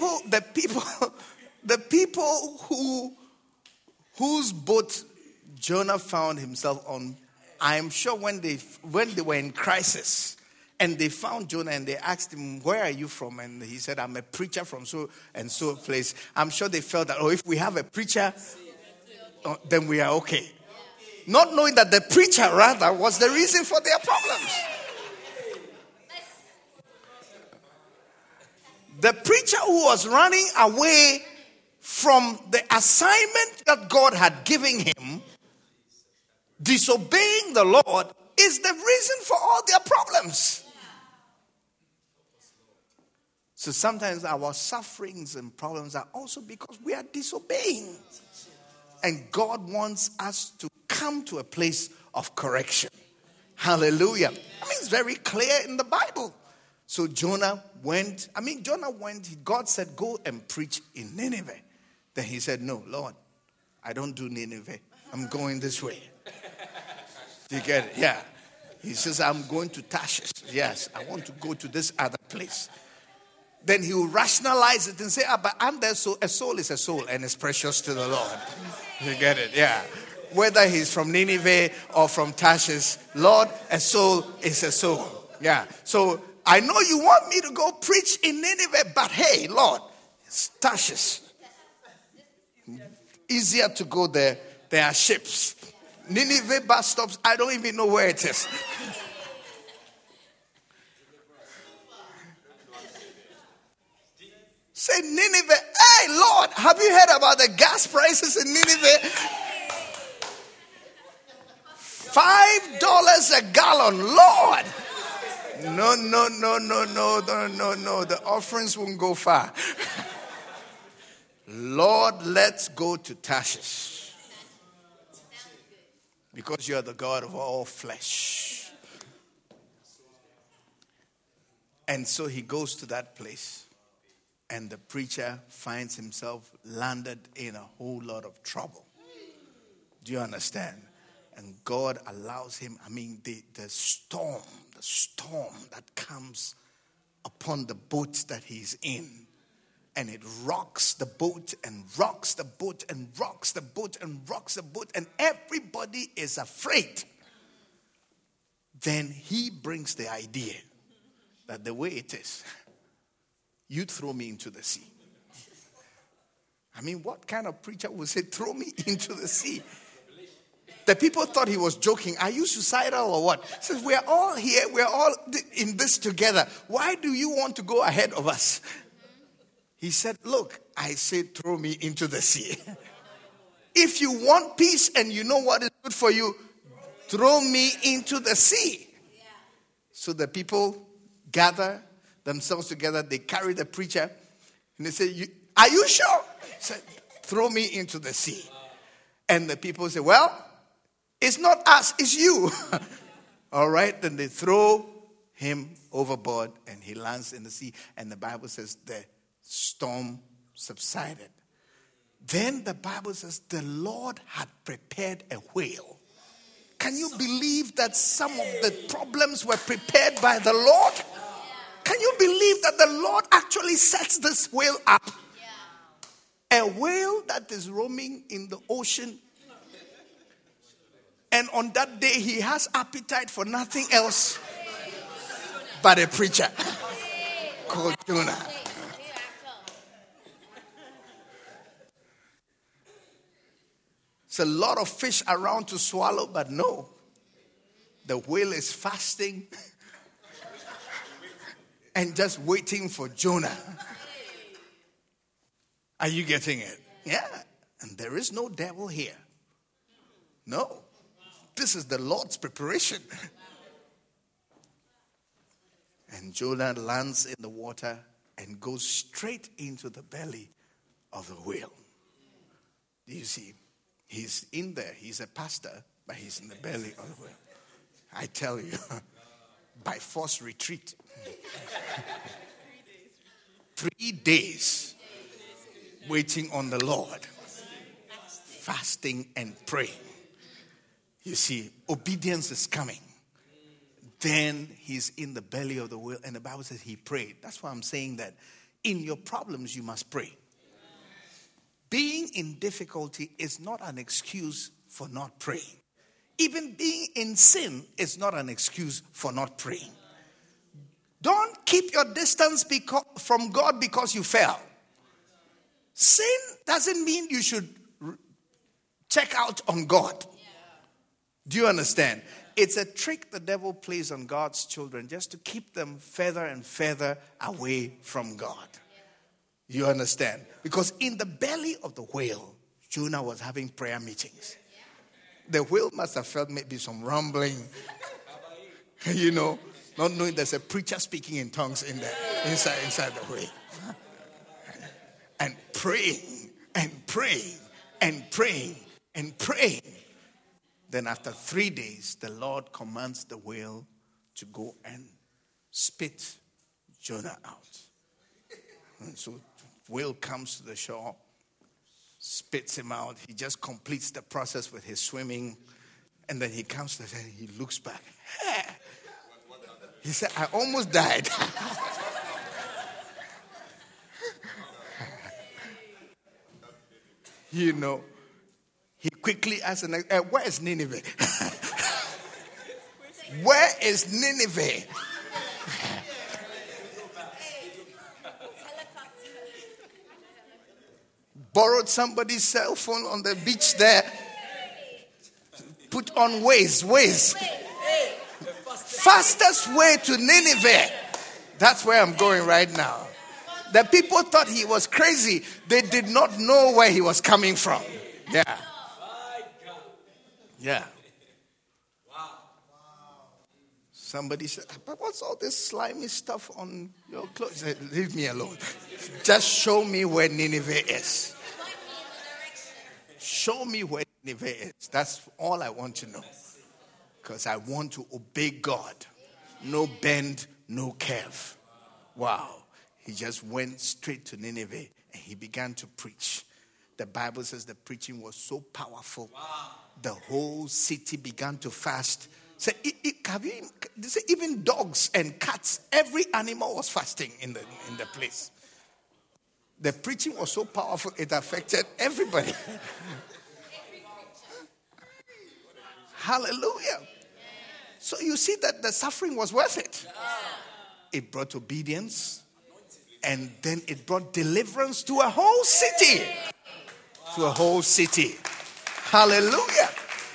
people whose boat Jonah found himself on, I am sure when they were in crisis and they found Jonah and they asked him, where are you from? And he said, I'm a preacher from so and so place. I'm sure they felt that, if we have a preacher, then we are okay. Not knowing that the preacher rather was the reason for their problems. The preacher who was running away from the assignment that God had given him, disobeying the Lord, is the reason for all their problems. So sometimes our sufferings and problems are also because we are disobeying. And God wants us to come to a place of correction. Hallelujah. It's very clear in the Bible. So Jonah went. God said, go and preach in Nineveh. Then he said, no, Lord, I don't do Nineveh. I'm going this way. Do you get it? Yeah. He says, I'm going to Tarshish. Yes, I want to go to this other place. Then he will rationalize it and say, but I'm there, so a soul is a soul and it's precious to the Lord. You get it? Yeah. Whether he's from Nineveh or from Tarshish, Lord, a soul is a soul. Yeah. So I know you want me to go preach in Nineveh, but hey, Lord, it's Tarshish. Easier to go there. There are ships. Nineveh bus stops, I don't even know where it is. Say Nineveh, hey Lord, have you heard about the gas prices in Nineveh? $5 a gallon, Lord. No. The offerings won't go far. Lord, let's go to Tarshish. Because you are the God of all flesh. And so he goes to that place. And the preacher finds himself landed in a whole lot of trouble. Do you understand? And God allows him, the storm that comes upon the boat that he's in. And it rocks the boat and rocks the boat and rocks the boat and rocks the boat. And everybody is afraid. Then he brings the idea that the way it is, you throw me into the sea. What kind of preacher would say, throw me into the sea? The people thought he was joking. Are you suicidal or what? He says, we're all here. We're all in this together. Why do you want to go ahead of us? He said, look, I said, throw me into the sea. If you want peace and you know what is good for you, throw me into the sea. So the people gather themselves together. They carry the preacher. And they say, are you sure? He said, throw me into the sea. And the people say, well, it's not us, it's you. All right, then they throw him overboard and he lands in the sea. And the Bible says the storm subsided. Then the Bible says the Lord had prepared a whale. Can you believe that some of the problems were prepared by the Lord? Can you believe that the Lord actually sets this whale up? A whale that is roaming in the ocean. And on that day, he has appetite for nothing else but a preacher called Jonah. It's a lot of fish around to swallow, but no. The whale is fasting and just waiting for Jonah. Are you getting it? Yeah. And there is no devil here. No. This is the Lord's preparation. And Jonah lands in the water and goes straight into the belly of the whale. Do you see? He's in there. He's a pastor, but he's in the belly of the whale. I tell you, by force retreat. 3 days waiting on the Lord, fasting and praying. You see, obedience is coming. Then he's in the belly of the whale, and the Bible says he prayed. That's why I'm saying that in your problems you must pray. Being in difficulty is not an excuse for not praying. Even being in sin is not an excuse for not praying. Don't keep your distance from God because you fell. Sin doesn't mean you should check out on God. Do you understand? It's a trick the devil plays on God's children just to keep them further and further away from God. You understand? Because in the belly of the whale, Jonah was having prayer meetings. The whale must have felt maybe some rumbling, not knowing there's a preacher speaking in tongues in there, inside the whale. And praying and praying and praying and praying. Then after 3 days, the Lord commands the whale to go and spit Jonah out. And so the whale comes to the shore, spits him out. He just completes the process with his swimming. And then he comes to the and he looks back. Hey, He said, I almost died. You know, he quickly asked, where is Nineveh? Where is Nineveh? Borrowed somebody's cell phone on the beach there. Put on Waze. Fastest way to Nineveh. That's where I'm going right now. The people thought he was crazy. They did not know where he was coming from. Yeah. Yeah. Somebody said, but what's all this slimy stuff on your clothes? Said, leave me alone. Just show me where Nineveh is. Show me where Nineveh is. That's all I want to know. Because I want to obey God. No bend, no curve. Wow. He just went straight to Nineveh and he began to preach. The Bible says the preaching was so powerful. Wow. The whole city began to fast. So even dogs and cats, every animal was fasting in the place. The preaching was so powerful, it affected everybody. Hallelujah. So you see that the suffering was worth it. It brought obedience. And then it brought deliverance to a whole city. To a whole city. Hallelujah.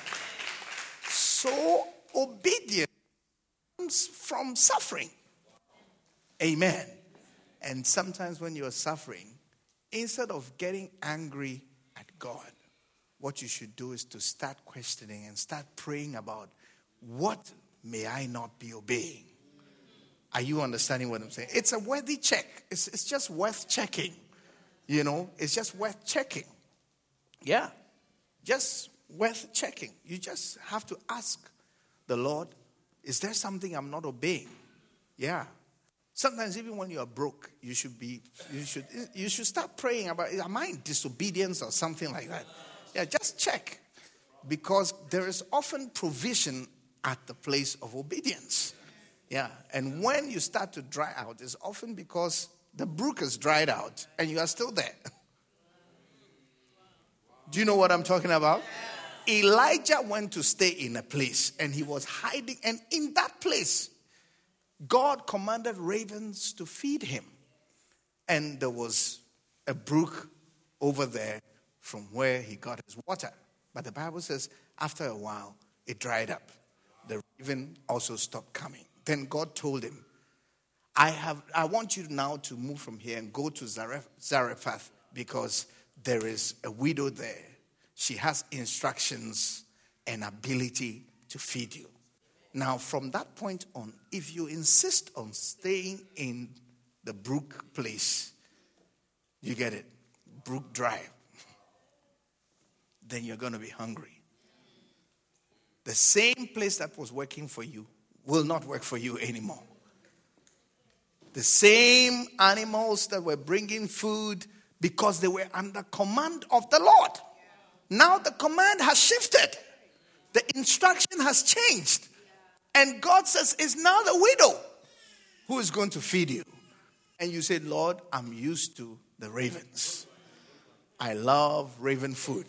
So obedience comes from suffering. Amen. And sometimes when you're suffering, instead of getting angry at God, what you should do is to start questioning and start praying about what may I not be obeying. Are you understanding what I'm saying? It's a worthy check. It's just worth checking. You know, it's just worth checking. Yeah. Just worth checking. You just have to ask the Lord, is there something I'm not obeying? Yeah. Sometimes even when you are broke, you should start praying about, am I in disobedience or something like that? Yeah, just check. Because there is often provision at the place of obedience. Yeah, and when you start to dry out, it's often because the brook has dried out and you are still there. Do you know what I'm talking about? Elijah went to stay in a place and he was hiding. And in that place, God commanded ravens to feed him. And there was a brook over there from where he got his water. But the Bible says after a while, it dried up. The raven also stopped coming. Then God told him, I want you now to move from here and go to Zarephath because there is a widow there. She has instructions and ability to feed you. Now, from that point on, if you insist on staying in the brook place, you get it, brook drive, then you're going to be hungry. The same place that was working for you will not work for you anymore. The same animals that were bringing food because they were under command of the Lord. Now the command has shifted. The instruction has changed. And God says, it's now the widow who is going to feed you. And you say, Lord, I'm used to the ravens. I love raven food.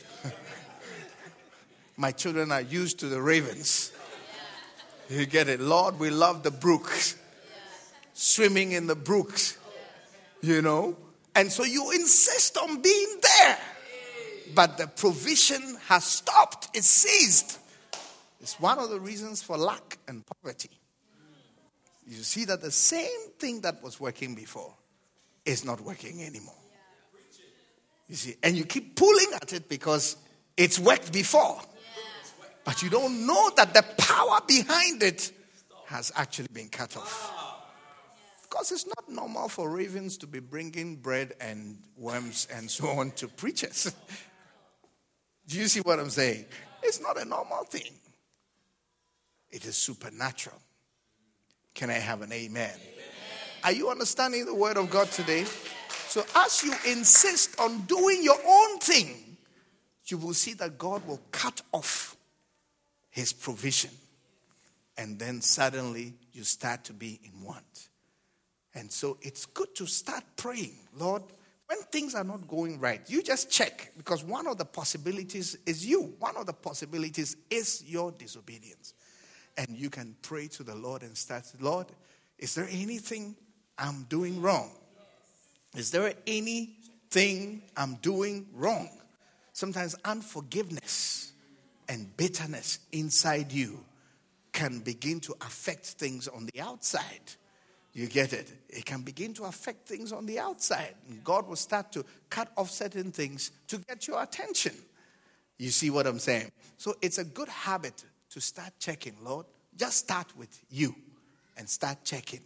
My children are used to the ravens. You get it? Lord, we love the brooks. Swimming in the brooks. You know? And so you insist on being there. But the provision has stopped. It's ceased. It's one of the reasons for lack and poverty. You see that the same thing that was working before is not working anymore. You see, and you keep pulling at it because it's worked before. But you don't know that the power behind it has actually been cut off. Because it's not normal for ravens to be bringing bread and worms and so on to preachers. Do you see what I'm saying? It's not a normal thing. It is supernatural. Can I have an amen? Are you understanding the word of God today? So as you insist on doing your own thing, you will see that God will cut off his provision and then suddenly you start to be in want. And so it's good to start praying. Lord, when things are not going right, you just check, because one of the possibilities is you. One of the possibilities is your disobedience. And you can pray to the Lord and start, Lord, is there anything I'm doing wrong? Is there anything I'm doing wrong? Sometimes unforgiveness and bitterness inside you can begin to affect things on the outside. You get it? It can begin to affect things on the outside. And God will start to cut off certain things to get your attention. You see what I'm saying? So it's a good habit to start checking, Lord. Just start with you and start checking.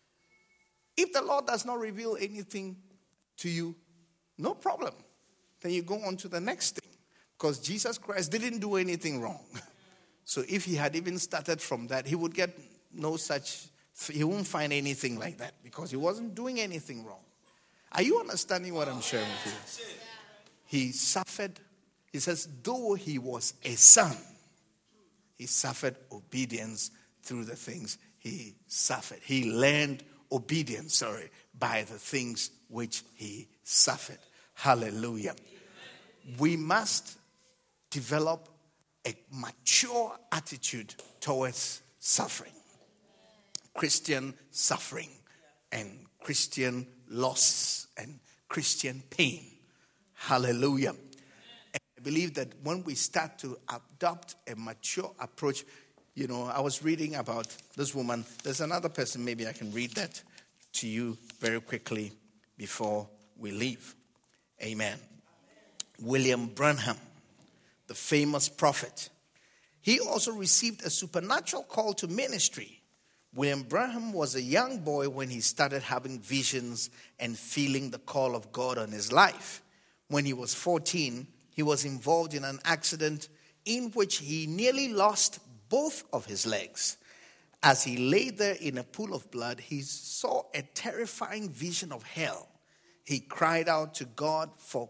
If the Lord does not reveal anything to you, no problem. Then you go on to the next thing. Because Jesus Christ didn't do anything wrong. So if he had even started from that, he would get no such, he won't find anything like that. Because he wasn't doing anything wrong. Are you understanding what I'm sharing with you? He suffered, he says, though he was a son, he suffered obedience through the things he suffered. He learned obedience, by the things which he suffered. Hallelujah. We must develop a mature attitude towards suffering. Christian suffering and Christian loss and Christian pain. Hallelujah. And I believe that when we start to adopt a mature approach, I was reading about this woman. There's another person, maybe I can read that to you very quickly before we leave. Amen. William Branham, the famous prophet. He also received a supernatural call to ministry. William Branham was a young boy when he started having visions and feeling the call of God on his life. When he was 14, he was involved in an accident in which he nearly lost both of his legs. As he lay there in a pool of blood, he saw a terrifying vision of hell. He cried out to God for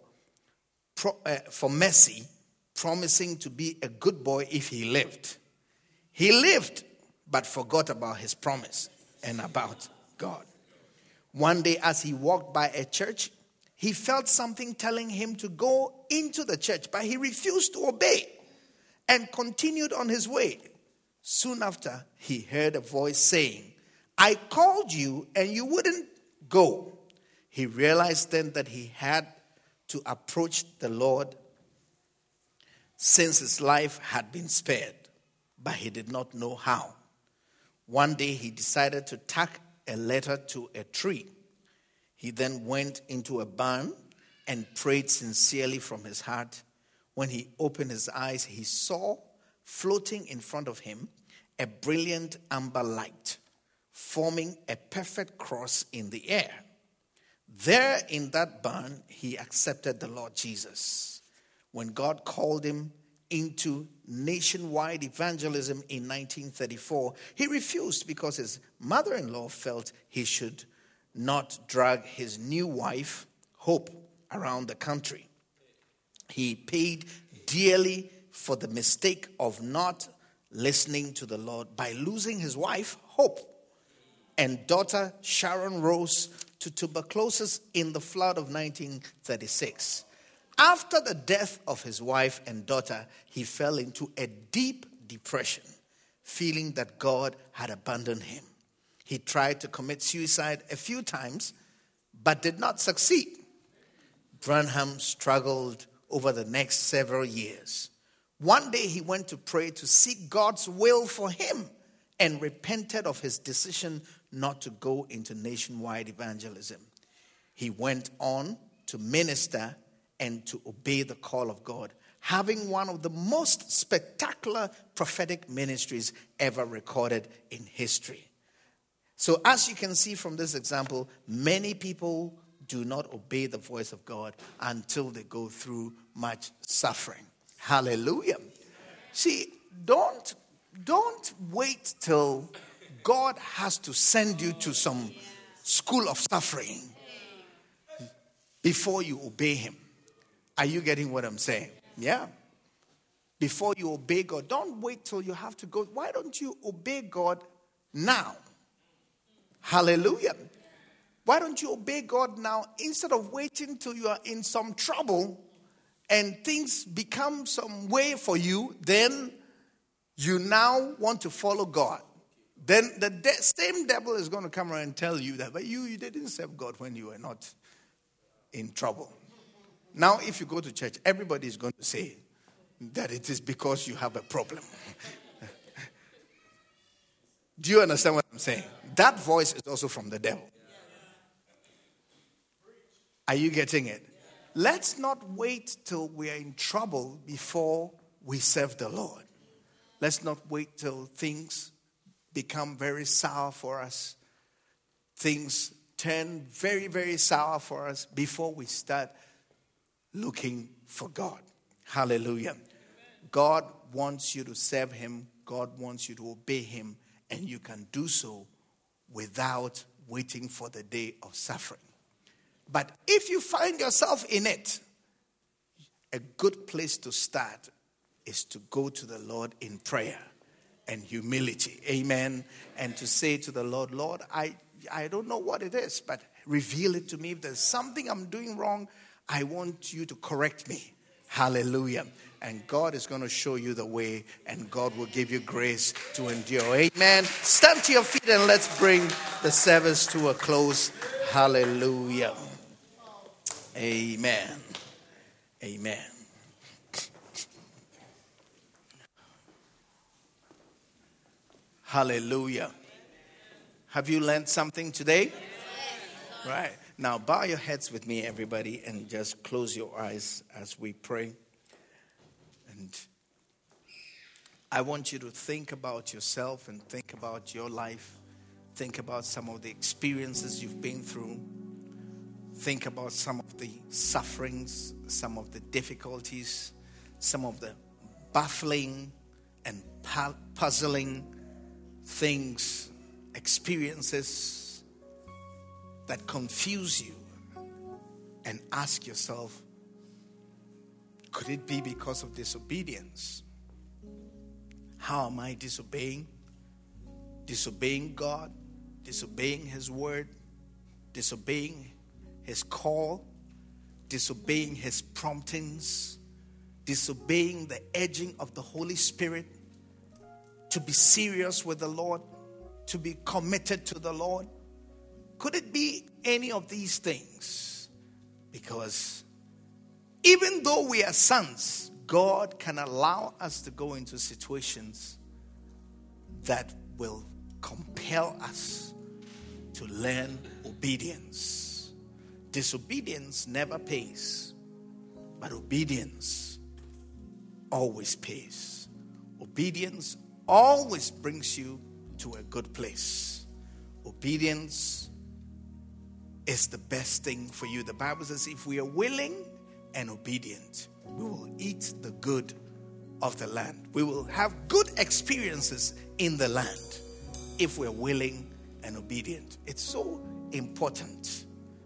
mercy, promising to be a good boy if he lived. He lived, but forgot about his promise and about God. One day as he walked by a church, he felt something telling him to go into the church, but he refused to obey and continued on his way. Soon after, he heard a voice saying, I called you and you wouldn't go. He realized then that he had to approach the Lord since his life had been spared, but he did not know how. One day he decided to tack a letter to a tree. He then went into a barn and prayed sincerely from his heart. When he opened his eyes, he saw floating in front of him a brilliant amber light, forming a perfect cross in the air. There in that barn, he accepted the Lord Jesus. When God called him into nationwide evangelism in 1934, he refused because his mother-in-law felt he should not drag his new wife, Hope, around the country. He paid dearly for the mistake of not listening to the Lord by losing his wife, Hope, and daughter Sharon Rose to tuberculosis in the flood of 1936. After the death of his wife and daughter, he fell into a deep depression, feeling that God had abandoned him. He tried to commit suicide a few times, but did not succeed. Branham struggled over the next several years. One day he went to pray to seek God's will for him and repented of his decision not to go into nationwide evangelism. He went on to minister and to obey the call of God, having one of the most spectacular prophetic ministries ever recorded in history. So as you can see from this example, many people do not obey the voice of God until they go through much suffering. Hallelujah. See, don't wait till God has to send you to some school of suffering before you obey him. Are you getting what I'm saying? Yeah. before you obey God. Don't wait till you have to go. Why don't you obey God now? Hallelujah. Why don't you obey God now instead of waiting till you are in some trouble and things become some way for you, then you now want to follow God. Then the same devil is going to come around and tell you that, but you didn't serve God when you were not in trouble. Now, if you go to church, everybody is going to say that it is because you have a problem. Do you understand what I'm saying? That voice is also from the devil. Are you getting it? Let's not wait till we are in trouble before we serve the Lord. Let's not wait till things become very sour for us. Things turn very, very sour for us before we start looking for God. Hallelujah. God wants you to serve Him. God wants you to obey Him. And you can do so without waiting for the day of suffering. But if you find yourself in it, a good place to start is to go to the Lord in prayer and humility. Amen. And to say to the Lord, Lord, I don't know what it is, but reveal it to me. If there's something I'm doing wrong, I want you to correct me. Hallelujah. And God is going to show you the way, and God will give you grace to endure. Amen. Stand to your feet and let's bring the service to a close. Hallelujah. Amen. Amen. Hallelujah. Have you learned something today? Right. Now bow your heads with me, everybody, and just close your eyes as we pray. And I want you to think about yourself and think about your life. Think about some of the experiences you've been through. Think about some of the sufferings, some of the difficulties, some of the baffling and puzzling things, experiences that confuse you. And ask yourself, could it be because of disobedience? How am I disobeying? Disobeying God, disobeying His word, disobeying His call, disobeying His promptings, disobeying the edging of the Holy Spirit, to be serious with the Lord, to be committed to the Lord. Could it be any of these things? Because even though we are sons, God can allow us to go into situations that will compel us to learn obedience. Disobedience never pays, but obedience always pays. Obedience always brings you to a good place. Obedience is the best thing for you. The Bible says if we are willing and obedient, we will eat the good of the land. We will have good experiences in the land if we're willing and obedient. It's so important.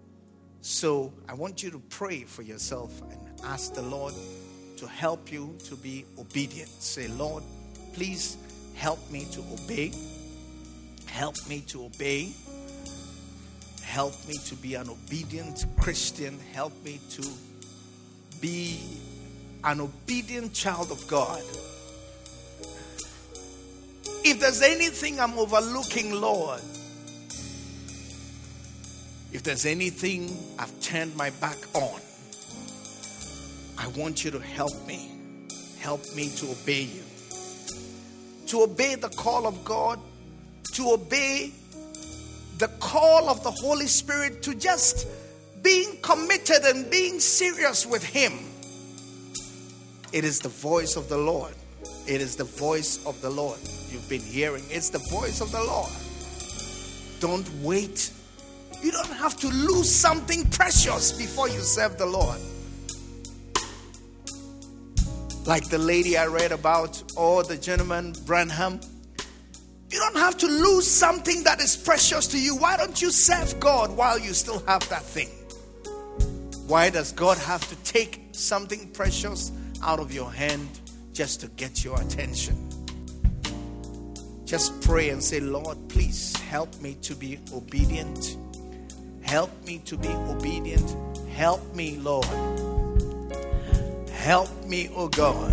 So I want you to pray for yourself and ask the Lord to help you to be obedient. Say, Lord, please help me to obey. Help me to obey. Help me to be an obedient Christian. Help me to be an obedient child of God. If there's anything I'm overlooking, Lord, if there's anything I've turned my back on, I want you to help me. Help me to obey you. To obey the call of God. To obey the call of the Holy Spirit. To just being committed and being serious with Him. It is the voice of the Lord. It is the voice of the Lord you've been hearing. It's the voice of the Lord. Don't wait. You don't have to lose something precious before you serve the Lord. Like the lady I read about, or the gentleman Branham. You don't have to lose something that is precious to you. Why don't you serve God while you still have that thing? Why does God have to take something precious out of your hand just to get your attention. Just pray and say, Lord, please help me to be obedient. Help me to be obedient. Help me, Lord. Help me, oh God,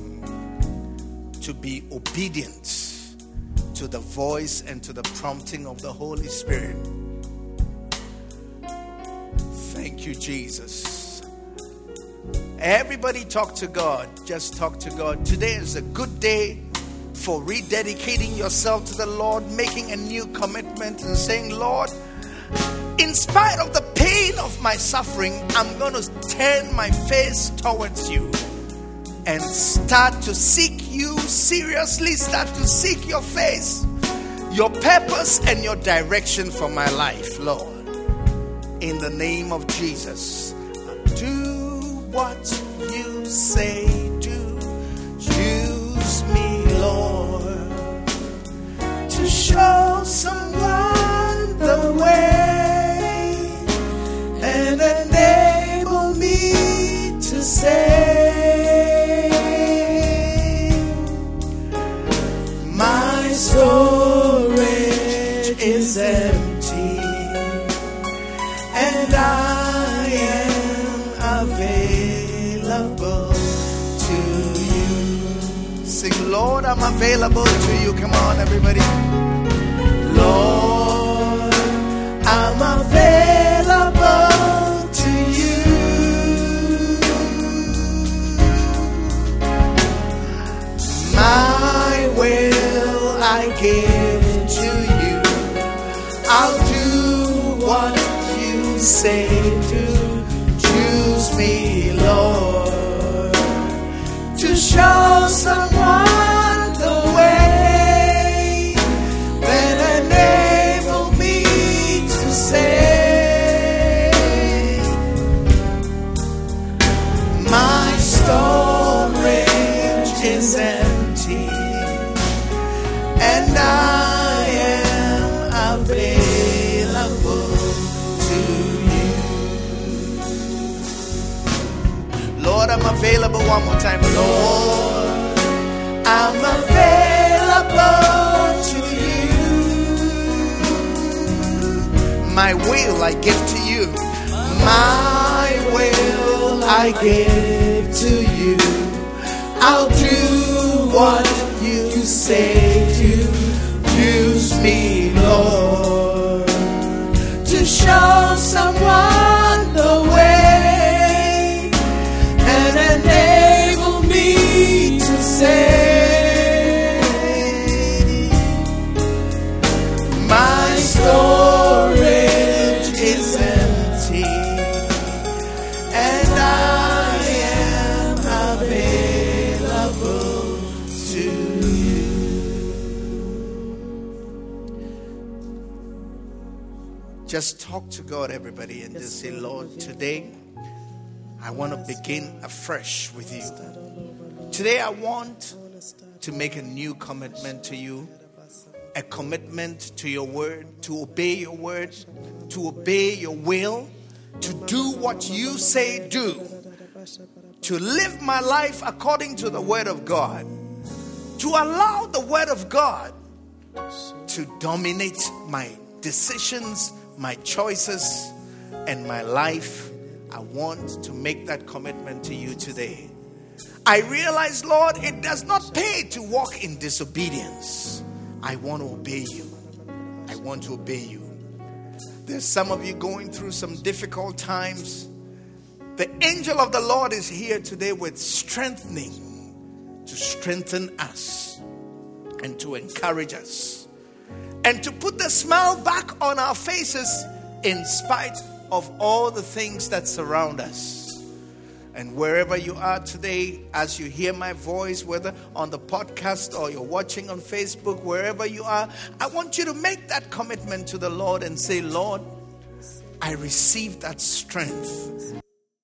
to be obedient to the voice and to the prompting of the Holy Spirit. Thank you, Jesus. Everybody talk to God. Just talk to God. Today is a good day for rededicating yourself to the Lord, making a new commitment and saying, Lord, in spite of the pain of my suffering, I'm going to turn my face towards you and start to seek you seriously, start to seek your face, your purpose and your direction for my life, Lord. In the name of Jesus, do what you say, do. Use me, Lord, to show someone the way and enable me to say, my storage is empty and I am available to you. Sing, Lord, I'm available to you. Come on, everybody. Lord, I'm available to you. My will I give to you. I'll do what you say do. Choose me, Lord, to show someone the way that enable me to say, my storage is empty and I am available to you. Lord, I'm available. One more time. Lord, I'm available to you. My will I give to you. My will I give to you. I'll do what you say do. Use me, Lord, to show someone the way and enable me to say, my storage is empty and I am available to you. Just talk to God, everybody, and just say, Lord, today I want to begin afresh with you. Today I want to make a new commitment to you, a commitment to your word, to obey your word, to obey your will, to do what you say do, to live my life according to the word of God, to allow the word of God to dominate my decisions, my choices, and my life. I want to make that commitment to you today. I realize, Lord, it does not pay to walk in disobedience. I want to obey you. I want to obey you. There's some of you going through some difficult times. The angel of the Lord is here today with strengthening, to strengthen us and to encourage us and to put the smile back on our faces in spite of all the things that surround us. And wherever you are today, as you hear my voice, whether on the podcast or you're watching on Facebook, wherever you are, I want you to make that commitment to the Lord and say, Lord, I receive that strength.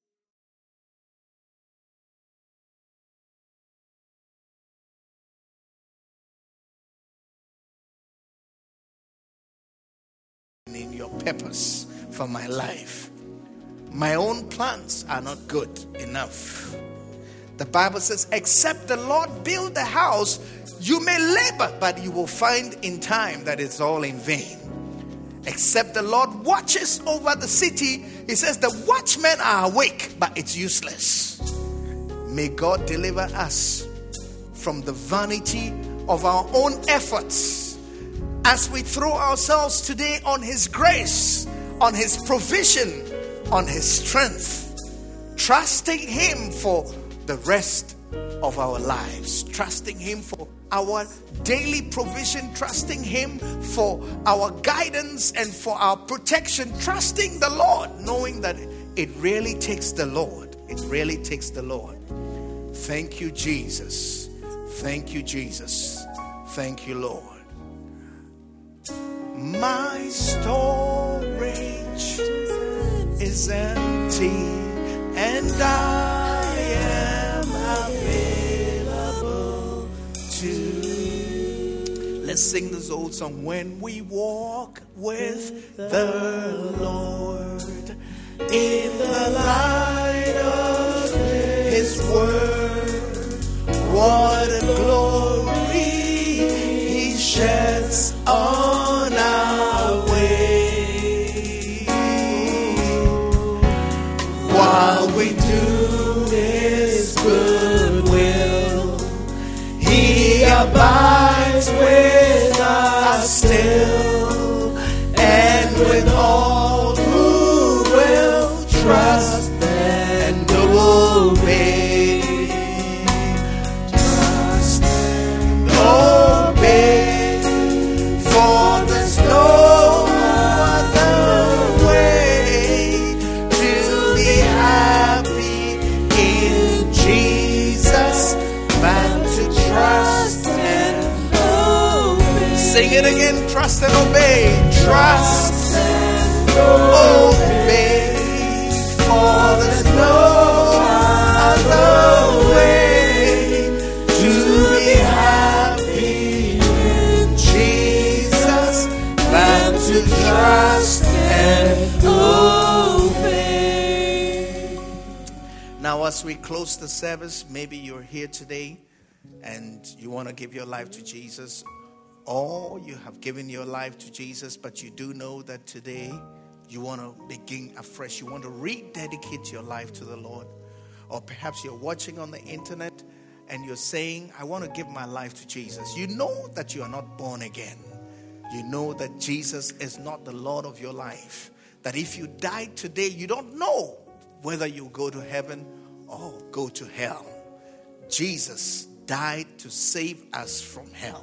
In your purpose for my life. My own plans are not good enough. The Bible says, except the Lord build the house, you may labor, but you will find in time that it's all in vain. Except the Lord watches over the city, he says the watchmen are awake, but it's useless. May God deliver us from the vanity of our own efforts as we throw ourselves today on his grace, on his provision, on his strength, trusting him for the rest of our lives, trusting him for our daily provision, trusting him for our guidance and for our protection, trusting the Lord, knowing that it really takes the Lord. It really takes the Lord. Thank you, Jesus. Thank you, Jesus. Thank you, Lord. My storage is empty and I am available to you. Let's sing this old song. When we walk with the Lord in the light of his word, what a glory he sheds on our way. While we do his good will, he abides with us still, and with all who will trust and obey. Trust and obey, for there's no other way to be happy in Jesus than to trust and obey. Sing it again. Trust and obey. Trust and obey, for there's no other way to be happy in Jesus than to trust and obey. Now, as we close the service, maybe you're here today and you want to give your life to Jesus, or you have given your life to Jesus, but you do know that today you want to begin afresh. You want to rededicate your life to the Lord. Or perhaps you're watching on the internet and you're saying, I want to give my life to Jesus. You know that you are not born again. You know that Jesus is not the Lord of your life. That if you died today, you don't know whether you go to heaven or go to hell. Jesus died to save us from hell.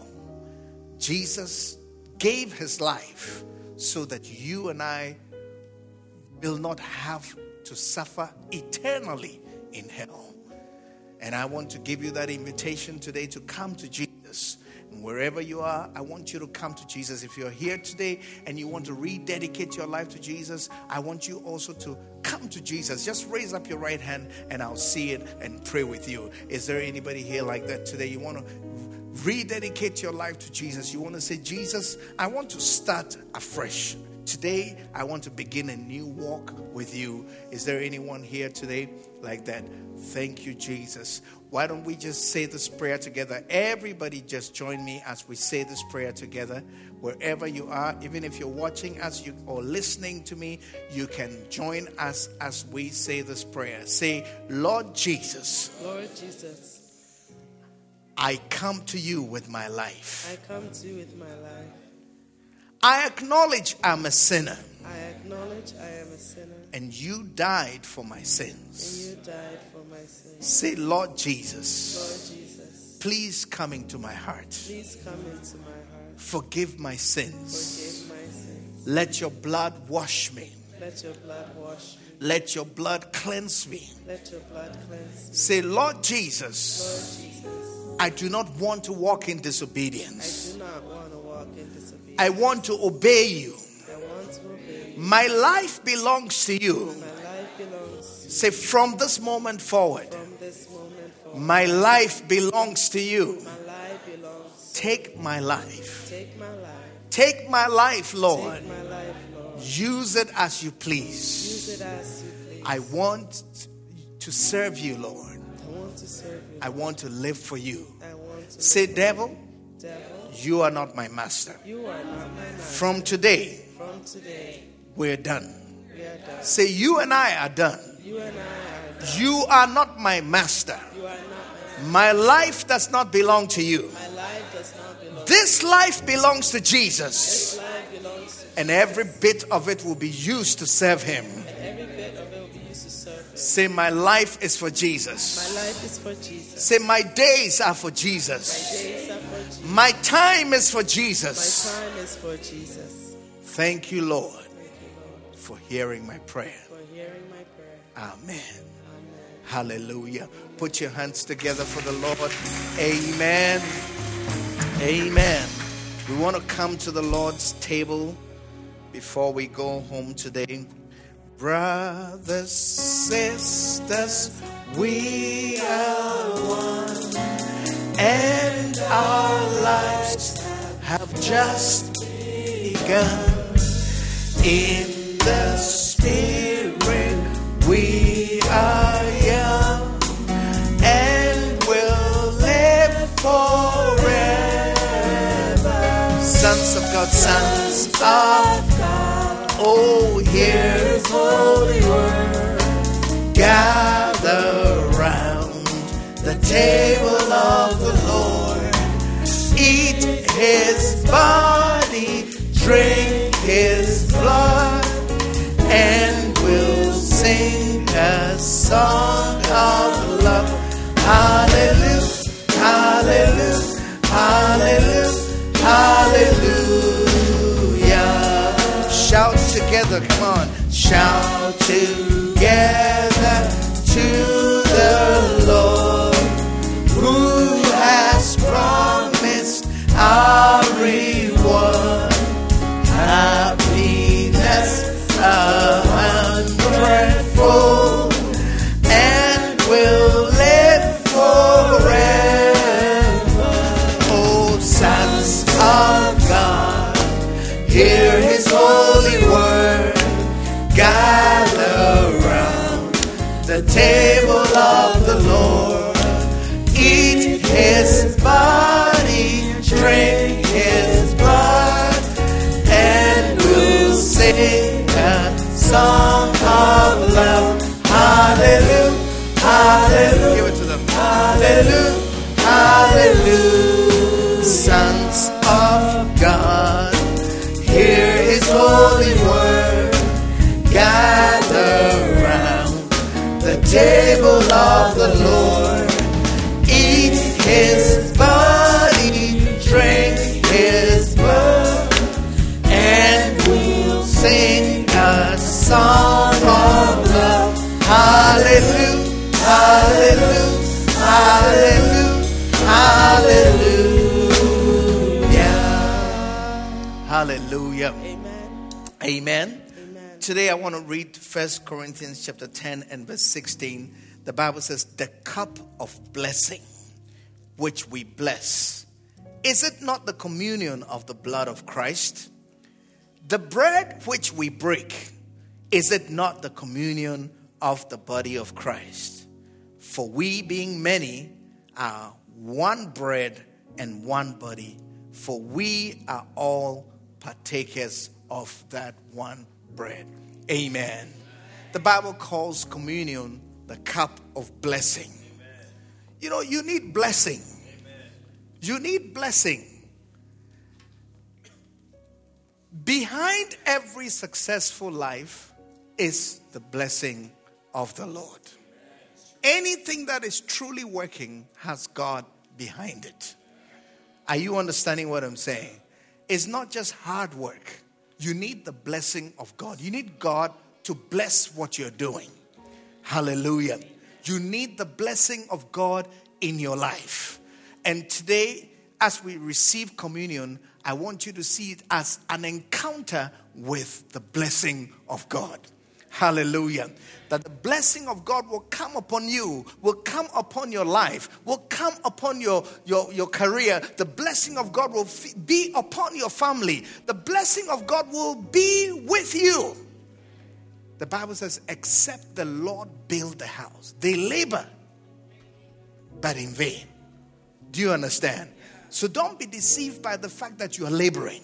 Jesus gave his life so that you and I will not have to suffer eternally in hell. And I want to give you that invitation today to come to Jesus. And wherever you are, I want you to come to Jesus. If you're here today and you want to rededicate your life to Jesus, I want you also to come to Jesus. Just raise up your right hand and I'll see it and pray with you. Is there anybody here like that today? You want to rededicate your life to Jesus. You want to say, Jesus, I want to start afresh. Today, I want to begin a new walk with you. Is there anyone here today like that? Thank you, Jesus. Why don't we just say this prayer together? Everybody just join me as we say this prayer together. Wherever you are, even if you're watching us or listening to me, you can join us as we say this prayer. Say, Lord Jesus. Lord Jesus, I come to you with my life. I come to you with my life. I acknowledge I'm a sinner. I acknowledge I am a sinner. And you died for my sins. And you died for my sins. Say, Lord Jesus. Lord Jesus, Please come into my heart. please come into my heart. Forgive my sins. Forgive my sins. Let your blood wash me. Let your blood wash me. Let your blood cleanse me. Let your blood cleanse me. Say, Lord Jesus. Lord Jesus, I do not want to walk in I disobedience. do not want to walk in disobedience. I want to obey you. I want to obey you. My life belongs to you. My life belongs to you. Say, from this moment forward, From this moment forward, my life belongs to you. my life belongs. Take my life. Take my life. Take my life, Lord. Take my life, Lord. Use it as you please. Use it as you please. I want to serve you, Lord. I want to serve you. I want to live for you. I want to Say, devil, devil, you are not my master. you are not my master. From today, From today, we're done. we are done. Say, you and I are done. You and I are done. You are not my master. You are not my master. My life does not belong to you. My life does not belong. This life belongs to Jesus. This life belongs to And every bit of it will be used to serve him. every bit of it will be used to serve him. Say, my life is for My Jesus. life is for Jesus. Say, my days are for My Jesus. days are for Jesus. My time is for My Jesus. time is for Jesus. Thank you, Lord, Thank you, Lord, for hearing my prayer. for hearing my prayer. Amen. Amen. Hallelujah. Put your hands together for the Lord. Amen. Amen. We want to come to the Lord's table before we go home today. Brothers, sisters, we are one, and our lives have just begun. In the Spirit, we are young, and will live forever. Sons of God, sons of God, oh, hear His holy word. Gather round the table of the Lord. Eat His body, drink His blood, and we'll sing a song of love. Hallelujah, hallelujah, hallelujah, hallelujah. Shout together, come on. Shout together to the Lord, who has promised our reward. Happiness 100-fold, and will live forever. Oh, sons of God, hear His holy word. Gather round the table of the Lord. Eat His body, drink His blood, and we'll sing a song of love. Hallelujah, hallelujah. Give it to them. Hallelujah, hallelujah. Sons of God, hear His holy word. Gather round the table of the Lord. Eat His body, drink His blood, and we'll sing a song of love. Hallelujah, hallelujah, hallelujah, hallelujah. Hallelujah. Amen. Amen. Amen. Today I want to read 1 Corinthians chapter 10 and verse 16. The Bible says, the cup of blessing which we bless, is it not the communion of the blood of Christ? The bread which we break, is it not the communion of the body of Christ? For we, being many, are one bread and one body, for we are all partakers of that one bread. Amen. The Bible calls communion the cup of blessing. You know, you need blessing. You need blessing. Behind every successful life is the blessing of the Lord. Anything that is truly working has God behind it. Are you understanding what I'm saying? It's not just hard work. You need the blessing of God. You need God to bless what you're doing. Hallelujah. You need the blessing of God in your life. And today, as we receive communion, I want you to see it as an encounter with the blessing of God. Hallelujah. That the blessing of God will come upon you, will come upon your life, will come upon your career. The blessing of God will be upon your family. The blessing of God will be with you. The Bible says, except the Lord build the house, they labor but in vain. Do you understand? So don't be deceived by the fact that you are laboring.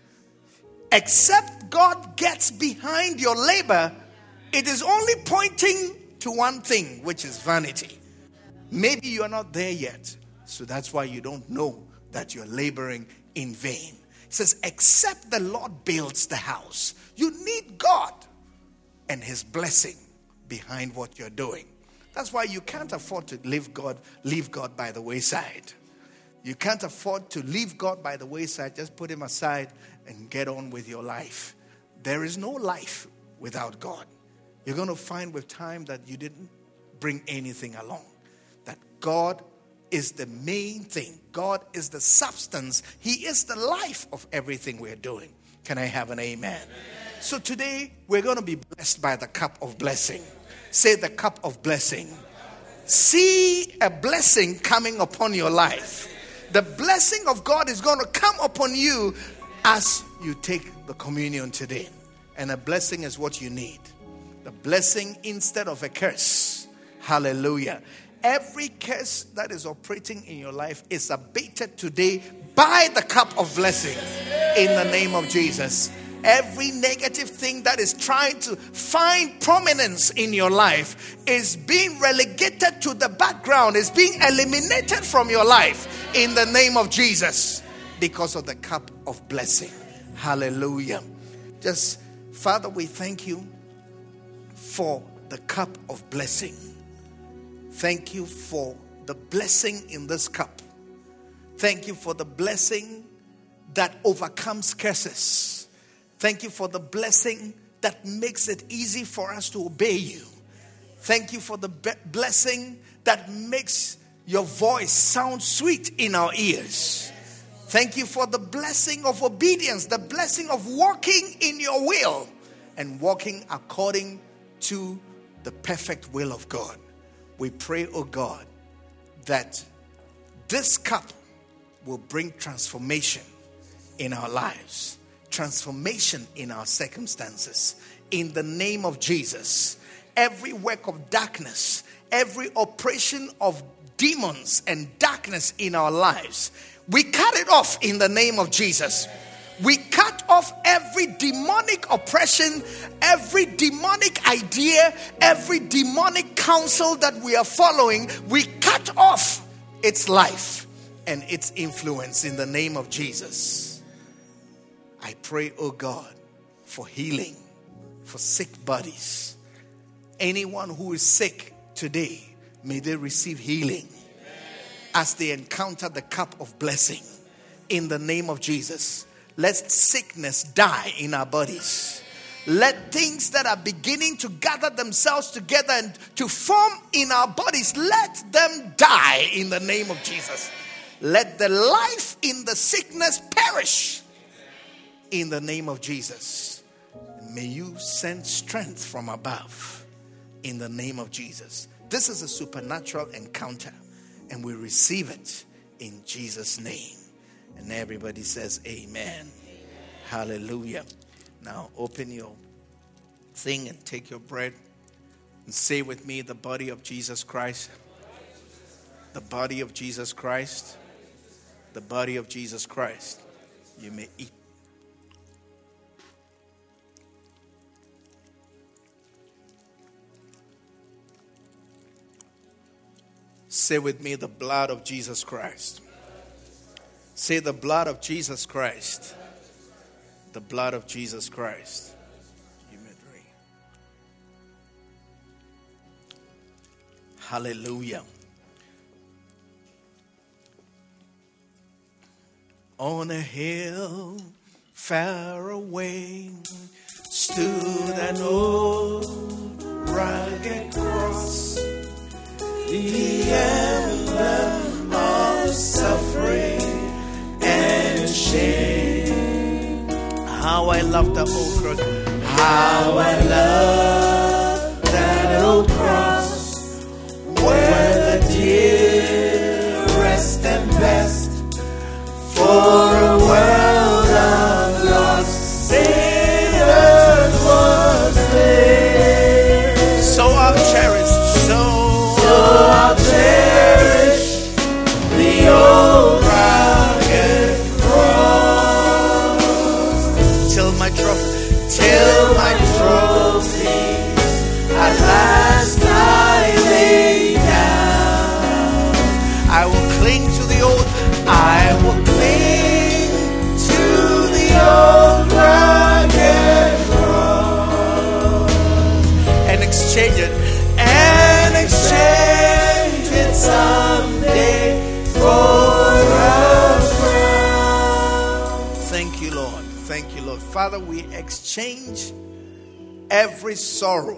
Except God gets behind your labor, it is only pointing to one thing, which is vanity. Maybe you are not there yet. So that's why you don't know that you're laboring in vain. It says, except the Lord builds the house. You need God and his blessing behind what you're doing. That's why you can't afford to leave God by the wayside. You can't afford to leave God by the wayside. Just put him aside and get on with your life. There is no life without God. You're going to find with time that you didn't bring anything along. That God is the main thing. God is the substance. He is the life of everything we're doing. Can I have an amen? So today we're going to be blessed by the cup of blessing. Say the cup of blessing. See a blessing coming upon your life. The blessing of God is going to come upon you as you take the communion today. And a blessing is what you need. The blessing instead of a curse. Hallelujah. Every curse that is operating in your life is abated today by the cup of blessing in the name of Jesus. Every negative thing that is trying to find prominence in your life is being relegated to the background, is being eliminated from your life in the name of Jesus because of the cup of blessing. Hallelujah. Just, Father, we thank you for the cup of blessing. Thank you for the blessing in this cup. Thank you for the blessing that overcomes curses. Thank you for the blessing that makes it easy for us to obey you. Thank you for the blessing that makes your voice sound sweet in our ears. Thank you for the blessing of obedience, the blessing of walking in your will and walking according to the perfect will of God. We pray, oh God, that this cup will bring transformation in our lives, transformation in our circumstances. In the name of Jesus, every work of darkness, every operation of demons and darkness in our lives, we cut it off in the name of Jesus. We cut off every demonic oppression, every demonic idea, every demonic counsel that we are following. We cut off its life and its influence in the name of Jesus. I pray, oh God, for healing, for sick bodies. Anyone who is sick today, may they receive healing as they encounter the cup of blessing in the name of Jesus. Let sickness die in our bodies. Let things that are beginning to gather themselves together and to form in our bodies, let them die in the name of Jesus. Let the life in the sickness perish in the name of Jesus. May you send strength from above in the name of Jesus. This is a supernatural encounter and we receive it in Jesus' name. And everybody says amen. Hallelujah. Now open your thing and take your bread and say with me, the body of Jesus Christ. The body of Jesus Christ. The body of Jesus Christ. You may eat. Say with me, the blood of Jesus Christ. Say the blood of Jesus Christ. The blood of Jesus Christ. You may drink. Hallelujah. On a hill far away stood an old rugged cross, the emblem of suffering and shame. How I love the old cross. How I love that old cross, where the dearest and best for a world of lost sinners was there. So I'll cherish, so I'll cherish cling to the old. I will cling to the old rugged cross and exchange it someday for a crown. Thank you, Lord. Thank you, Lord. Father, we exchange every sorrow